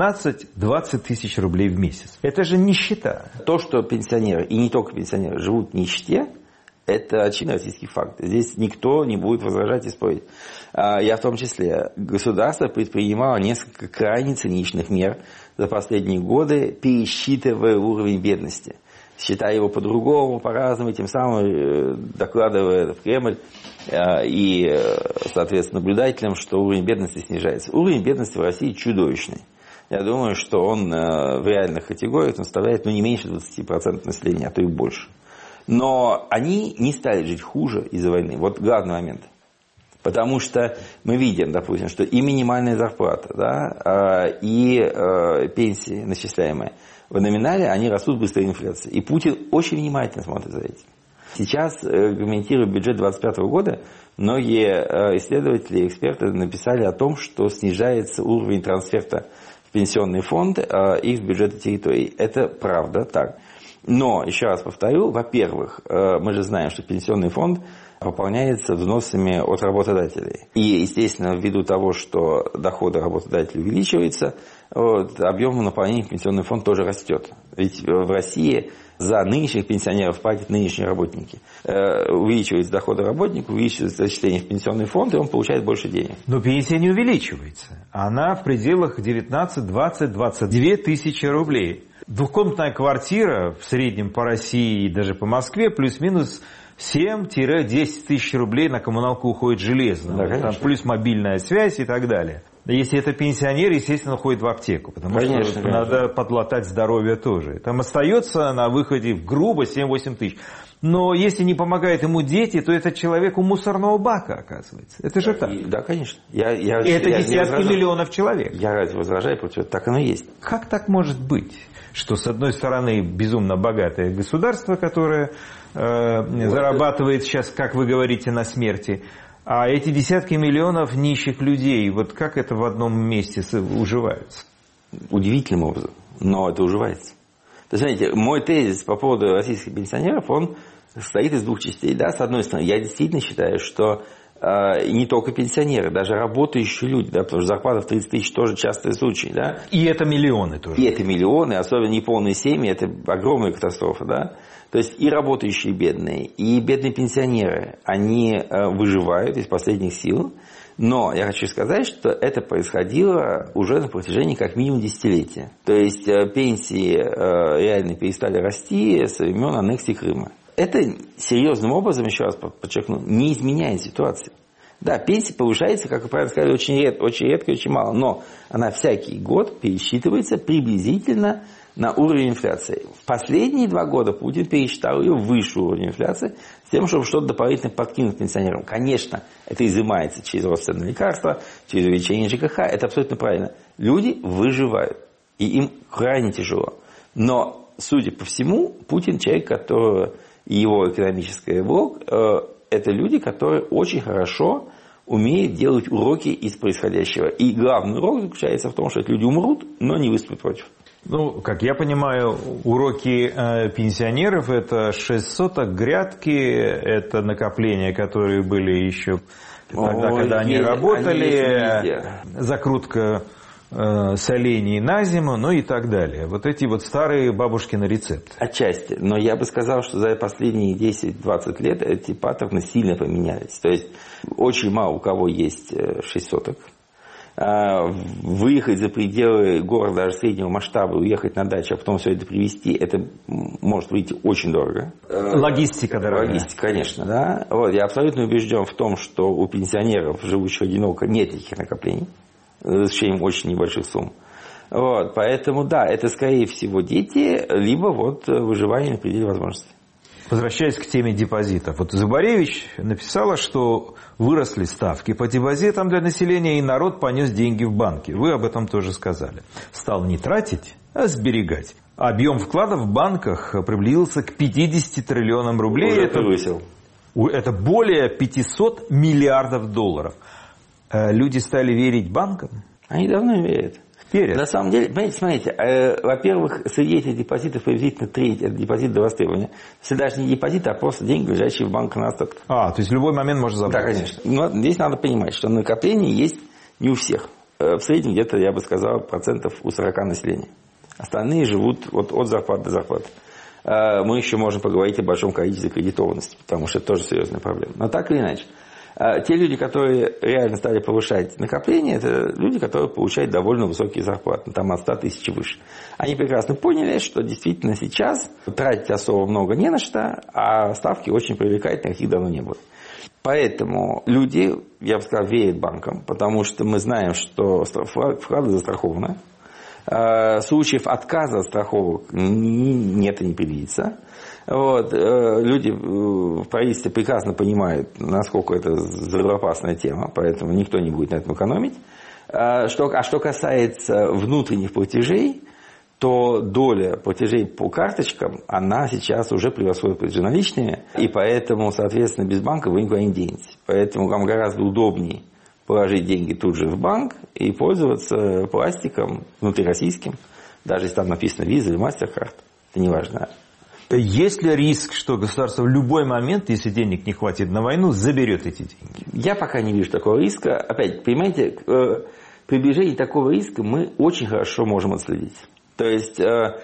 19-20 тысяч рублей в месяц. Это же нищета. То, что пенсионеры, и не только пенсионеры, живут в нищете, это очевидный российский факт. Здесь никто не будет возражать и спорить. Я в том числе. Государство предпринимало несколько крайне циничных мер за последние годы, пересчитывая уровень бедности. Считая его по-другому, по-разному, тем самым докладывая в Кремль и, соответственно, наблюдателям, что уровень бедности снижается. Уровень бедности в России чудовищный. Я думаю, что он в реальных категориях составляет не меньше 20% населения, а то и больше. Но они не стали жить хуже из-за войны. Вот главный момент. Потому что мы видим, допустим, что и минимальная зарплата, да, и пенсии начисляемые в номинале, они растут быстрее инфляции. И Путин очень внимательно смотрит за этим. Сейчас, комментируя бюджет 2025 года, многие исследователи и эксперты написали о том, что снижается уровень трансферта в пенсионный фонд и в бюджеты территорий. Это правда так. Но, еще раз повторю, во-первых, мы же знаем, что пенсионный фонд пополняется взносами от работодателей. И, естественно, ввиду того, что доходы работодателей увеличиваются, объем наполнения в пенсионный фонд тоже растет. Ведь в России за нынешних пенсионеров платят нынешние работники. Увеличиваются доходы работника, увеличивается зачисление в пенсионный фонд, и он получает больше денег. Но пенсия не увеличивается. Она в пределах 19, 20, 22 тысячи рублей. Двухкомнатная квартира в среднем по России и даже по Москве плюс-минус 7-10 тысяч рублей на коммуналку уходит железно. Да, там плюс мобильная связь и так далее. Если это пенсионер, естественно, ходит в аптеку, потому что надо подлатать здоровье тоже. Там остается на выходе грубо 7-8 тысяч. Но если не помогают ему дети, то этот человек у мусорного бака оказывается. Это же так. Да, конечно. Это десятки миллионов человек. Я разве возражаю против этого? Так оно и есть. Как так может быть, что с одной стороны безумно богатое государство, которое зарабатывает сейчас, как вы говорите, на смерти, а эти десятки миллионов нищих людей, вот как это в одном месте уживаются? Удивительным образом, но это уживается. То есть, знаете, мой тезис по поводу российских пенсионеров, он состоит из двух частей. Да? С одной стороны, я действительно считаю, что не только пенсионеры, даже работающие люди, да, потому что зарплата в 30 тысяч тоже частый случай. Да? И это миллионы тоже. И это миллионы, особенно неполные семьи, это огромная катастрофа. Да? То есть и работающие бедные, и бедные пенсионеры, они выживают из последних сил. Но я хочу сказать, что это происходило уже на протяжении как минимум десятилетия. То есть пенсии реально перестали расти со времен аннексии Крыма. Это серьезным образом, еще раз подчеркну, не изменяет ситуации. Да, пенсия повышается, как вы правильно сказали, очень редко и очень мало, но она всякий год пересчитывается приблизительно на уровень инфляции. В последние 2 года Путин пересчитал ее выше уровня инфляции, с тем, чтобы что-то дополнительно подкинуть пенсионерам. Конечно, это изымается через рост цен на лекарства, через увеличение ЖКХ, это абсолютно правильно. Люди выживают, и им крайне тяжело. Но, судя по всему, Путин человек, который и его экономический блок, это люди, которые очень хорошо умеют делать уроки из происходящего. И главный урок заключается в том, что эти люди умрут, но не выступят против. Ну, как я понимаю, уроки пенсионеров – это 6 соток грядки, это накопления, которые были еще тогда, когда они работали, закрутка солений на зиму, ну и так далее. Вот эти вот старые бабушкины рецепты. Отчасти. Но я бы сказал, что за последние 10-20 лет эти паттерны сильно поменялись. То есть очень мало у кого есть 6 соток. выехать за пределы города даже среднего масштаба, уехать на дачу, а потом все это привезти, это может выйти очень дорого. Логистика дорогая. Логистика, конечно, да. Вот, я абсолютно убежден в том, что у пенсионеров, живущих одиноко, нет таких накоплений, за исключением очень небольших сумм. Вот, поэтому, да, это, скорее всего, дети, либо вот выживание на пределе возможностей. Возвращаясь к теме депозитов. Вот Зубаревич написала, что выросли ставки по депозитам для населения, и народ понес деньги в банки. Вы об этом тоже сказали. Стал не тратить, а сберегать. Объем вкладов в банках приблизился к 50 триллионам рублей. Уже превысил. Это более 500 миллиардов долларов. Люди стали верить банкам? Они давно верят. Верят. На самом деле, понимаете, смотрите, во-первых, среди этих депозитов приблизительно треть – это депозит до востребования. Это даже не депозит, а просто деньги, лежащие в банках на остатках. То есть в любой момент можно забрать. Да, конечно. Но здесь надо понимать, что накопление есть не у всех. В среднем где-то, я бы сказал, процентов у 40 населения. Остальные живут вот от зарплаты до зарплаты. Мы еще можем поговорить о большом количестве кредитованности, потому что это тоже серьезная проблема. Но так или иначе. Те люди, которые реально стали повышать накопление, это люди, которые получают довольно высокие зарплаты, там от 100 тысяч и выше. Они прекрасно поняли, что действительно сейчас тратить особо много не на что, а ставки очень привлекательные, каких давно не было. Поэтому люди, я бы сказал, верят банкам, потому что мы знаем, что вклады застрахованы. Случаев отказа от страховок нет и не предвидится. Вот. Люди в правительстве прекрасно понимают, насколько это взрывоопасная тема, поэтому никто не будет на этом экономить. Что касается внутренних платежей, то доля платежей по карточкам, она сейчас уже превосходит платежи наличными, и поэтому, соответственно, без банка вы никуда не денетесь. Поэтому вам гораздо удобнее положить деньги тут же в банк и пользоваться пластиком внутрироссийским, даже если там написано Visa или MasterCard, это не важно. Есть ли риск, что государство в любой момент, если денег не хватит на войну, заберет эти деньги? Я пока не вижу такого риска. Опять, понимаете, к приближению такого риска мы очень хорошо можем отследить. То есть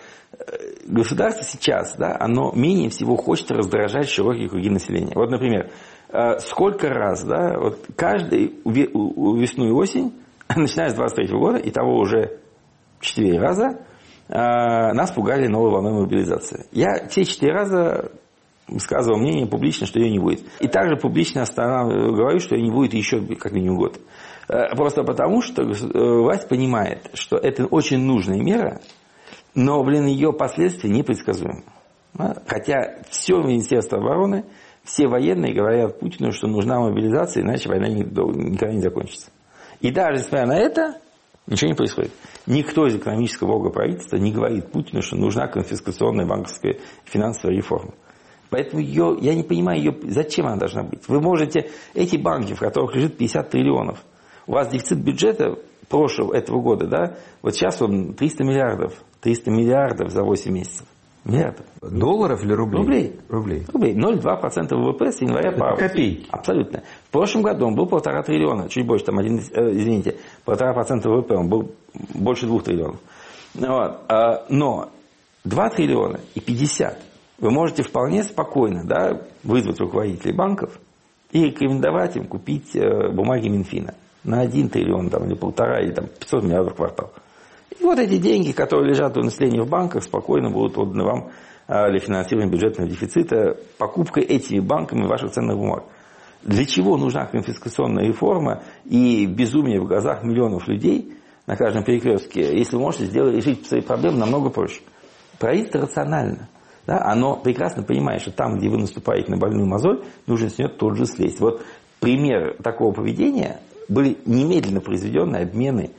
государство сейчас, да, оно менее всего хочет раздражать широкие круги населения. Вот, например, сколько раз, да, вот каждый весну и осень, начиная с 23 года, и того уже 4 раза, нас пугали новой волной мобилизации. Я все 4 раза высказывал мнение публично, что ее не будет. И также публично говорю, что ее не будет еще как минимум год. Просто потому, что власть понимает, что это очень нужная мера, но, ее последствия непредсказуемы. Хотя все Министерство обороны, все военные говорят Путину, что нужна мобилизация, иначе война никогда не закончится. И даже несмотря на это, ничего не происходит. Никто из экономического блока правительства не говорит Путину, что нужна конфискационная банковская финансовая реформа. Поэтому я не понимаю, зачем она должна быть. Вы можете, эти банки, в которых лежит 50 триллионов, у вас дефицит бюджета этого года, да, вот сейчас он 300 миллиардов. 300 миллиардов за 8 месяцев. Миллиардов. Долларов или рублей? Рублей. 0,2% ВВП с января по август. Копейки. Абсолютно. В прошлом году он был 1,5 триллиона, чуть больше, там 1,5% ВВП, он был больше 2 триллионов. Вот. Но 2 триллиона и 50 вы можете вполне спокойно, да, вызвать руководителей банков и рекомендовать им купить бумаги Минфина на 1 триллион там, или 1,5, или там, 500 миллиардов в квартал. И вот эти деньги, которые лежат у населения в банках, спокойно будут отданы вам для финансирования бюджетного дефицита покупкой этими банками ваших ценных бумаг. Для чего нужна конфискационная реформа и безумие в глазах миллионов людей на каждом перекрестке, если вы можете решить свои проблемы намного проще? Правительство рационально. Да, оно прекрасно понимает, что там, где вы наступаете на больную мозоль, нужно с нее тут же слезть. Вот пример такого поведения были немедленно произведены обмены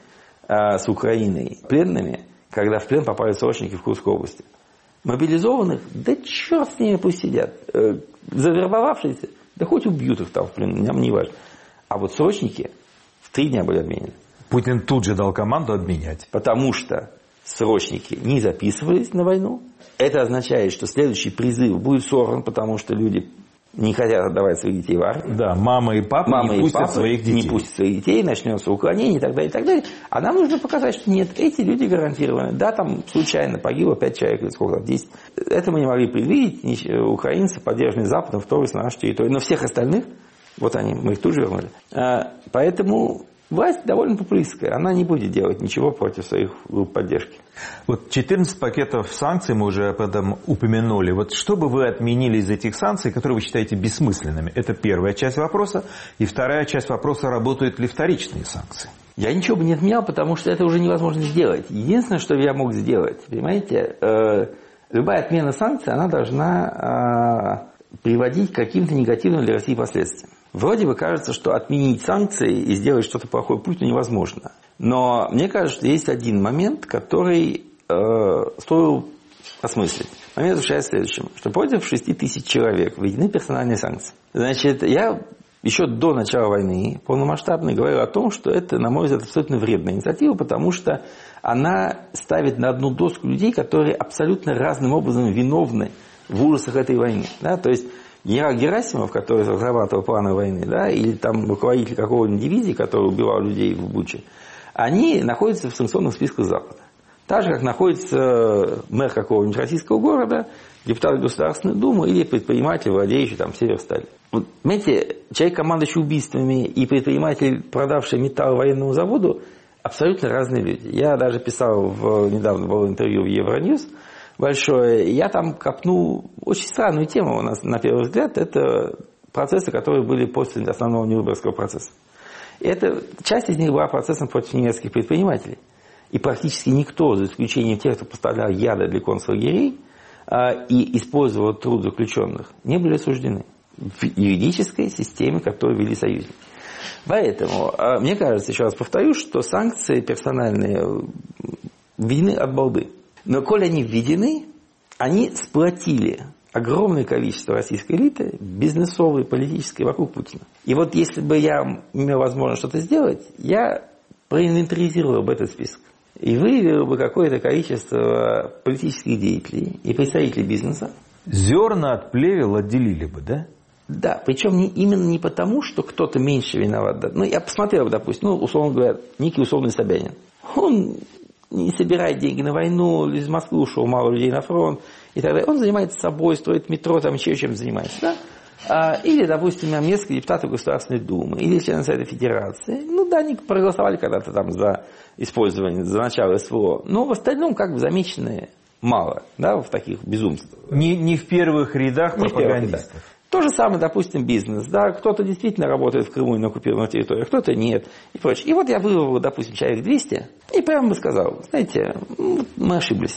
с Украиной пленными, когда в плен попали срочники в Курской области. Мобилизованных, да черт с ними, пусть сидят. Завербовавшиеся, да хоть убьют их там в плен, нам не важно. А вот срочники в 3 дня были обменены. Путин тут же дал команду обменять. Потому что срочники не записывались на войну. Это означает, что следующий призыв будет сорван, потому что люди не хотят отдавать своих детей в армию. Да, мама и папа не пустят своих детей. Не пустят своих детей, начнется уклонение и так далее, и так далее. А нам нужно показать, что нет, эти люди гарантированы. Да, там случайно погибло 5 человек или сколько там, 10. Это мы не могли предвидеть. Украинцы, поддержанные Западом, вторглись на нашу территорию. Но всех остальных, вот они, мы их тут же вернули. Поэтому власть довольно популистская. Она не будет делать ничего против своих групп поддержки. Вот 14 пакетов санкций, мы уже об этом упомянули. Вот что бы вы отменили из этих санкций, которые вы считаете бессмысленными? Это первая часть вопроса. И вторая часть вопроса, работают ли вторичные санкции? Я ничего бы не отменял, потому что это уже невозможно сделать. Единственное, что я мог сделать, понимаете, любая отмена санкций, она должна приводить к каким-то негативным для России последствиям. Вроде бы кажется, что отменить санкции и сделать что-то плохое Путину невозможно. Но мне кажется, что есть один момент, который стоило осмыслить. Момент заключается в следующем, что против 6 тысяч человек введены персональные санкции. Значит, я еще до начала войны полномасштабной говорил о том, что это, на мой взгляд, абсолютно вредная инициатива, потому что она ставит на одну доску людей, которые абсолютно разным образом виновны в ужасах этой войны. Да? То есть генерал Герасимов, который разрабатывал планы войны, да, или там руководитель какого-нибудь дивизии, который убивал людей в Буче, они находятся в санкционных списках Запада. Так же, как находится мэр какого-нибудь российского города, депутат Государственной Думы или предприниматель, владеющий там Северсталь. Вот, понимаете, человек, командующий убийствами, и предприниматель, продавший металл военному заводу, абсолютно разные люди. Я даже писал недавно было интервью в Евроньюз большое, я там копнул очень странную тему у нас, на первый взгляд, это процессы, которые были после основного Нюрнбергского процесса. И часть из них была процессом против немецких предпринимателей. И практически никто, за исключением тех, кто поставлял яды для концлагерей и использовал труд заключенных, не были осуждены в юридической системе, которую ввели союзники. Поэтому, мне кажется, еще раз повторю, что санкции персональные введены от балды. Но, коль они введены, они сплотили огромное количество российской элиты, бизнесовой, политической, вокруг Путина. И вот если бы я имел возможность что-то сделать, я проинвентаризировал бы этот список. И выявил бы какое-то количество политических деятелей и представителей бизнеса. Зерна от плевел отделили бы, да? Да, причем именно не потому, что кто-то меньше виноват. Да. Ну, я посмотрел, допустим, условно говоря, некий условный Собянин. Он не собирает деньги на войну, из Москвы ушел, мало людей на фронт и так далее. Он занимается собой, строит метро, там еще чем занимается, да? Или, допустим, несколько депутатов Государственной Думы, или члены Совета Федерации. Ну да, они проголосовали когда-то там за использование, за начало СВО. Но в остальном как бы замечены мало, да, в таких безумствах. Не в первых рядах пропагандистов. То же самое, допустим, бизнес. Да? Кто-то действительно работает в Крыму и на оккупированной территории, кто-то нет. И прочее. И вот я вывел, допустим, человек 200 и прямо бы сказал, знаете, мы ошиблись.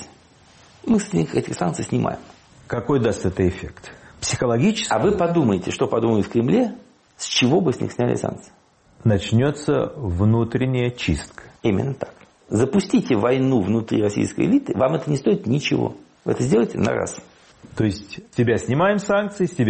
Мы с них этих санкций снимаем. Какой даст это эффект? Психологический? А вы подумайте, что подумают в Кремле, с чего бы с них сняли санкции. Начнется внутренняя чистка. Именно так. Запустите войну внутри российской элиты, вам это не стоит ничего. Вы это сделаете на раз. То есть с тебя снимаем санкции, с тебя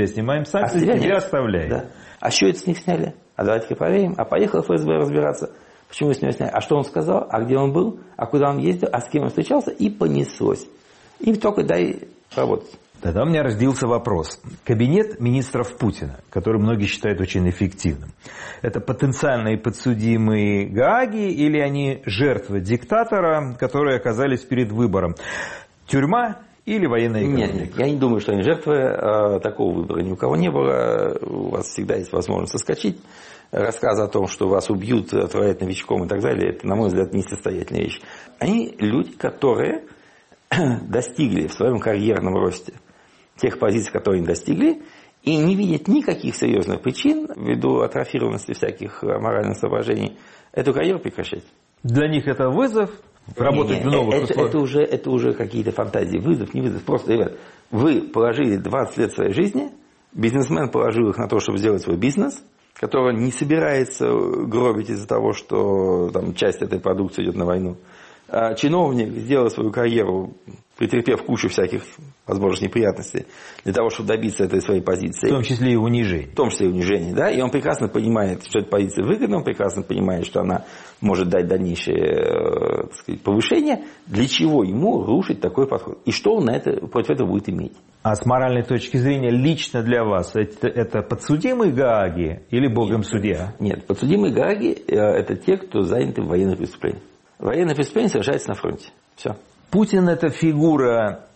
оставляем. Да. А что это с них сняли? А давайте-ка проверим. А поехал ФСБ разбираться, почему с него сняли. А что он сказал? А где он был? А куда он ездил? А с кем он встречался? И понеслось. Им только дай работать. Тогда у меня родился вопрос. Кабинет министров Путина, который многие считают очень эффективным, это потенциальные подсудимые Гааги или они жертвы диктатора, которые оказались перед выбором? Тюрьма или военная экономика? Нет, я не думаю, что они жертвы. Такого выбора ни у кого не было. У вас всегда есть возможность соскочить. Рассказ о том, что вас убьют, отправят новичком и так далее, это, на мой взгляд, несостоятельная вещь. Они люди, которые достигли в своем карьерном росте тех позиций, которые они достигли, и не видят никаких серьезных причин, ввиду атрофированности всяких моральных соображений, эту карьеру прекращать. Для них это вызов? Работать в новых условиях? Это уже какие-то фантазии. Вызов, не вызов. Просто, ребят, вы положили 20 лет своей жизни, бизнесмен положил их на то, чтобы сделать свой бизнес, который не собирается гробить из-за того, что там, часть этой продукции идет на войну. А чиновник сделал свою карьеру, претерпев кучу всяких, возможно, неприятностей, для того, чтобы добиться этой своей позиции. В том числе и унижения. В том числе и унижения, да. И он прекрасно понимает, что эта позиция выгодна, он прекрасно понимает, что она может дать дальнейшее, так сказать, повышение. Для чего ему рушить такой подход? И что он против этого будет иметь? А с моральной точки зрения, лично для вас, это подсудимые Гааги или Богом судья? Нет, подсудимые Гааги – это те, кто заняты в военных преступлениях. Военное преступление совершается на фронте. Все. Путин – это фигура,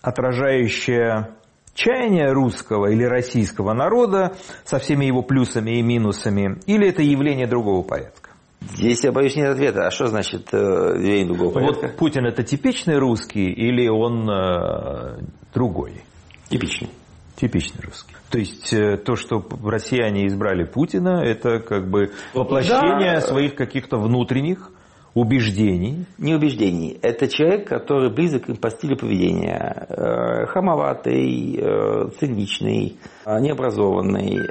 отражающая чаяние русского или российского народа со всеми его плюсами и минусами, или это явление другого порядка? Здесь, я боюсь, нет ответа. А что значит движение другого порядка? Вот Путин это типичный русский или он другой? Типичный. Типичный русский. То есть то, что россияне избрали Путина, это как бы воплощение своих каких-то внутренних убеждений. Не убеждений. Это человек, который близок им по стилю поведения. Хамоватый, циничный, необразованный,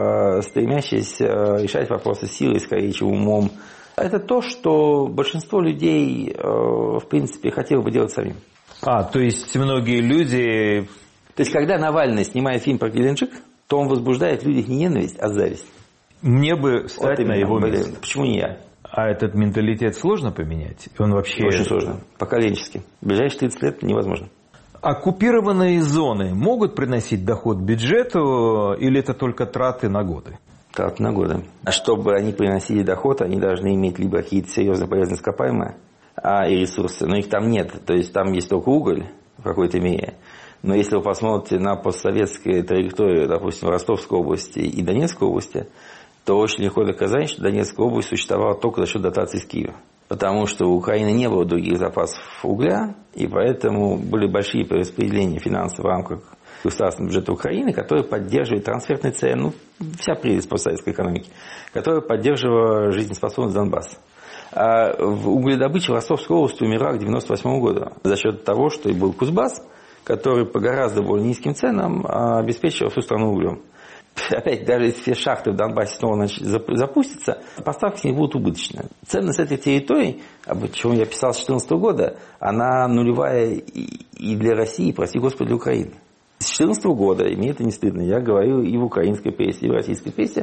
стремящийся решать вопросы силой скорее, чем умом. Это то, что большинство людей, в принципе, хотело бы делать самим. То есть многие люди... То есть, когда Навальный снимает фильм про Геленджик, то он возбуждает в людях не ненависть, а зависть. Мне бы встать на его место. Почему не я? А этот менталитет сложно поменять? Он вообще... Очень сложно. Поколенчески. В ближайшие 30 лет невозможно. Оккупированные зоны могут приносить доход бюджету или это только траты на годы? Траты на годы. А чтобы они приносили доход, они должны иметь либо какие-то серьезные полезные ископаемые и ресурсы, но их там нет. То есть там есть только уголь в какой-то мере. Но если вы посмотрите на постсоветскую траекторию, допустим, Ростовской области и Донецкой области, то очень легко доказать, что Донецкая область существовала только за счет дотаций из Киева. Потому что у Украины не было других запасов угля, и поэтому были большие перераспределения финансов в рамках государственного бюджета Украины, которые поддерживали трансфертные цены, вся прелесть постсоветской экономики, которая поддерживала жизнеспособность Донбасса. А в угледобыче в Ростовской области умирала к 1998 году за счет того, что и был Кузбасс, который по гораздо более низким ценам обеспечивал всю страну углем. Опять, даже если все шахты в Донбассе снова запустятся, поставки с них будут убыточные. Ценность этой территории, об чем я писал с 2014 года, она нулевая и для России, прости господи, для Украины. С 2014 года, и мне это не стыдно, я говорю и в украинской прессе, и в российской прессе,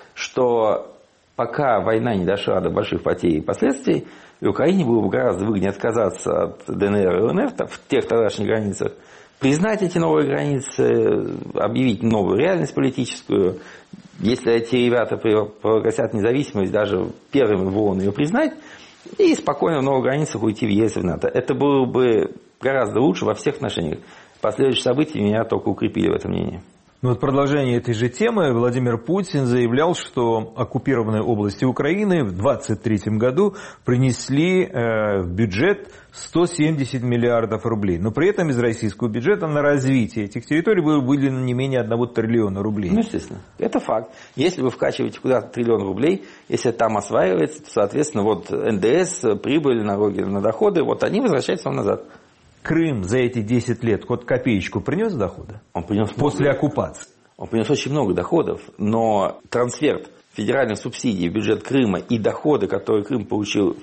что пока война не дошла до больших потерь и последствий, в Украине было бы гораздо выгоднее отказаться от ДНР и ЛНР в тех тогдашних границах, признать эти новые границы, объявить новую реальность политическую. Если эти ребята провозгласят независимость, даже первыми в ООН ее признать, и спокойно в новых границах уйти в ЕС и в НАТО. Это было бы гораздо лучше во всех отношениях. Последующие события меня только укрепили в этом мнении. В продолжение этой же темы Владимир Путин заявлял, что оккупированные области Украины в 2023 году принесли в бюджет 170 миллиардов рублей. Но при этом из российского бюджета на развитие этих территорий было выделено не менее 1 триллиона рублей. Естественно. Это факт. Если вы вкачиваете куда-то триллион рублей, если это там осваивается, то, соответственно, НДС, прибыль, налоги на доходы, они возвращаются вам назад. Крым за эти 10 лет хоть копеечку принес дохода? Он принес после оккупации. Он принес очень много доходов, но трансфер федеральных субсидий в бюджет Крыма и доходы, которые Крым получил,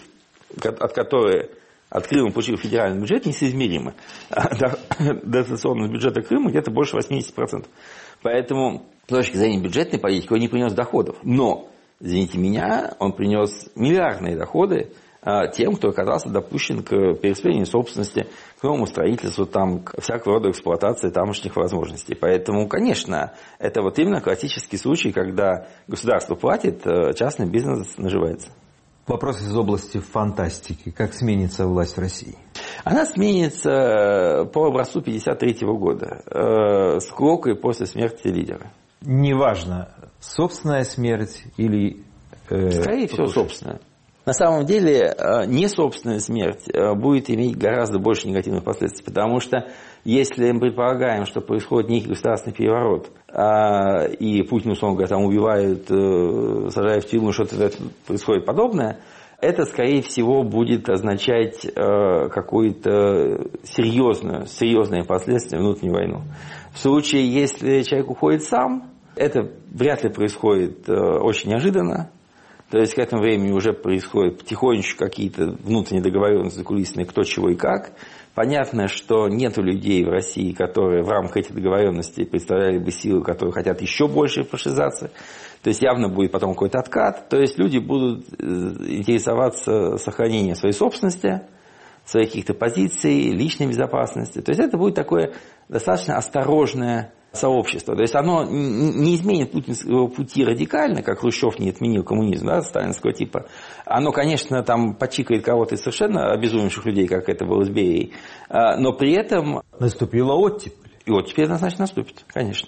от Крыма получил федеральный бюджет, несоизмеримы. Дотационность бюджета Крыма где-то больше 80%. Поэтому с точки зрения бюджетной политики он не принес доходов. Но, извините меня, он принес миллиардные доходы тем, кто оказался допущен к перераспределению собственности, к новому строительству, к всякого рода эксплуатации тамошних возможностей. Поэтому, конечно, это именно классический случай, когда государство платит, частный бизнес наживается. Вопрос из области фантастики. Как сменится власть в России? Она сменится по образцу 1953 года, с клокой после смерти лидера. Неважно, собственная смерть или... Скорее всего, собственная. На самом деле, несобственная смерть будет иметь гораздо больше негативных последствий, потому что если мы предполагаем, что происходит некий государственный переворот, и Путин, условно говоря, там убивают, сажают в тюрьму, что-то происходит подобное, это, скорее всего, будет означать какое-то серьезное последствие внутренней войны. В случае, если человек уходит сам, это вряд ли происходит очень неожиданно. То есть к этому времени уже происходят потихонечку какие-то внутренние договоренности закулисные, кто, чего и как. Понятно, что нет людей в России, которые в рамках этих договоренностей представляли бы силы, которые хотят еще больше фашизации. То есть явно будет потом какой-то откат. То есть люди будут интересоваться сохранением своей собственности, своих каких-то позиций, личной безопасности. То есть это будет такое достаточно осторожное сообщество. То есть оно не изменит путинского пути радикально, как Хрущев не отменил коммунизм, сталинского типа. Оно, конечно, там почикает кого-то из совершенно обезумевших людей, как это было с Берией. Но при этом... Наступила оттепель. И оттепель однозначно наступит, конечно.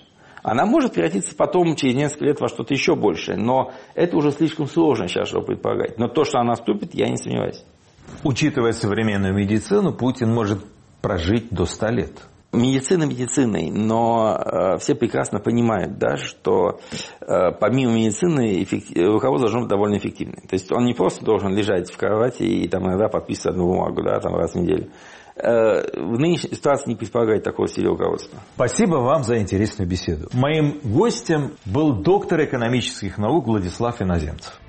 Она может превратиться потом, через несколько лет, во что-то еще большее. Но это уже слишком сложно сейчас что предполагать. Но то, что она наступит, я не сомневаюсь. Учитывая современную медицину, Путин может прожить до 100 лет. Медицина медициной, но все прекрасно понимают, да, что помимо медицины руководство должно быть довольно эффективным. То есть он не просто должен лежать в кровати и там иногда подписывать одну бумагу, да, там раз в неделю. В нынешней ситуации не предполагает такого стиля руководства. Спасибо вам за интересную беседу. Моим гостем был доктор экономических наук Владислав Иноземцев.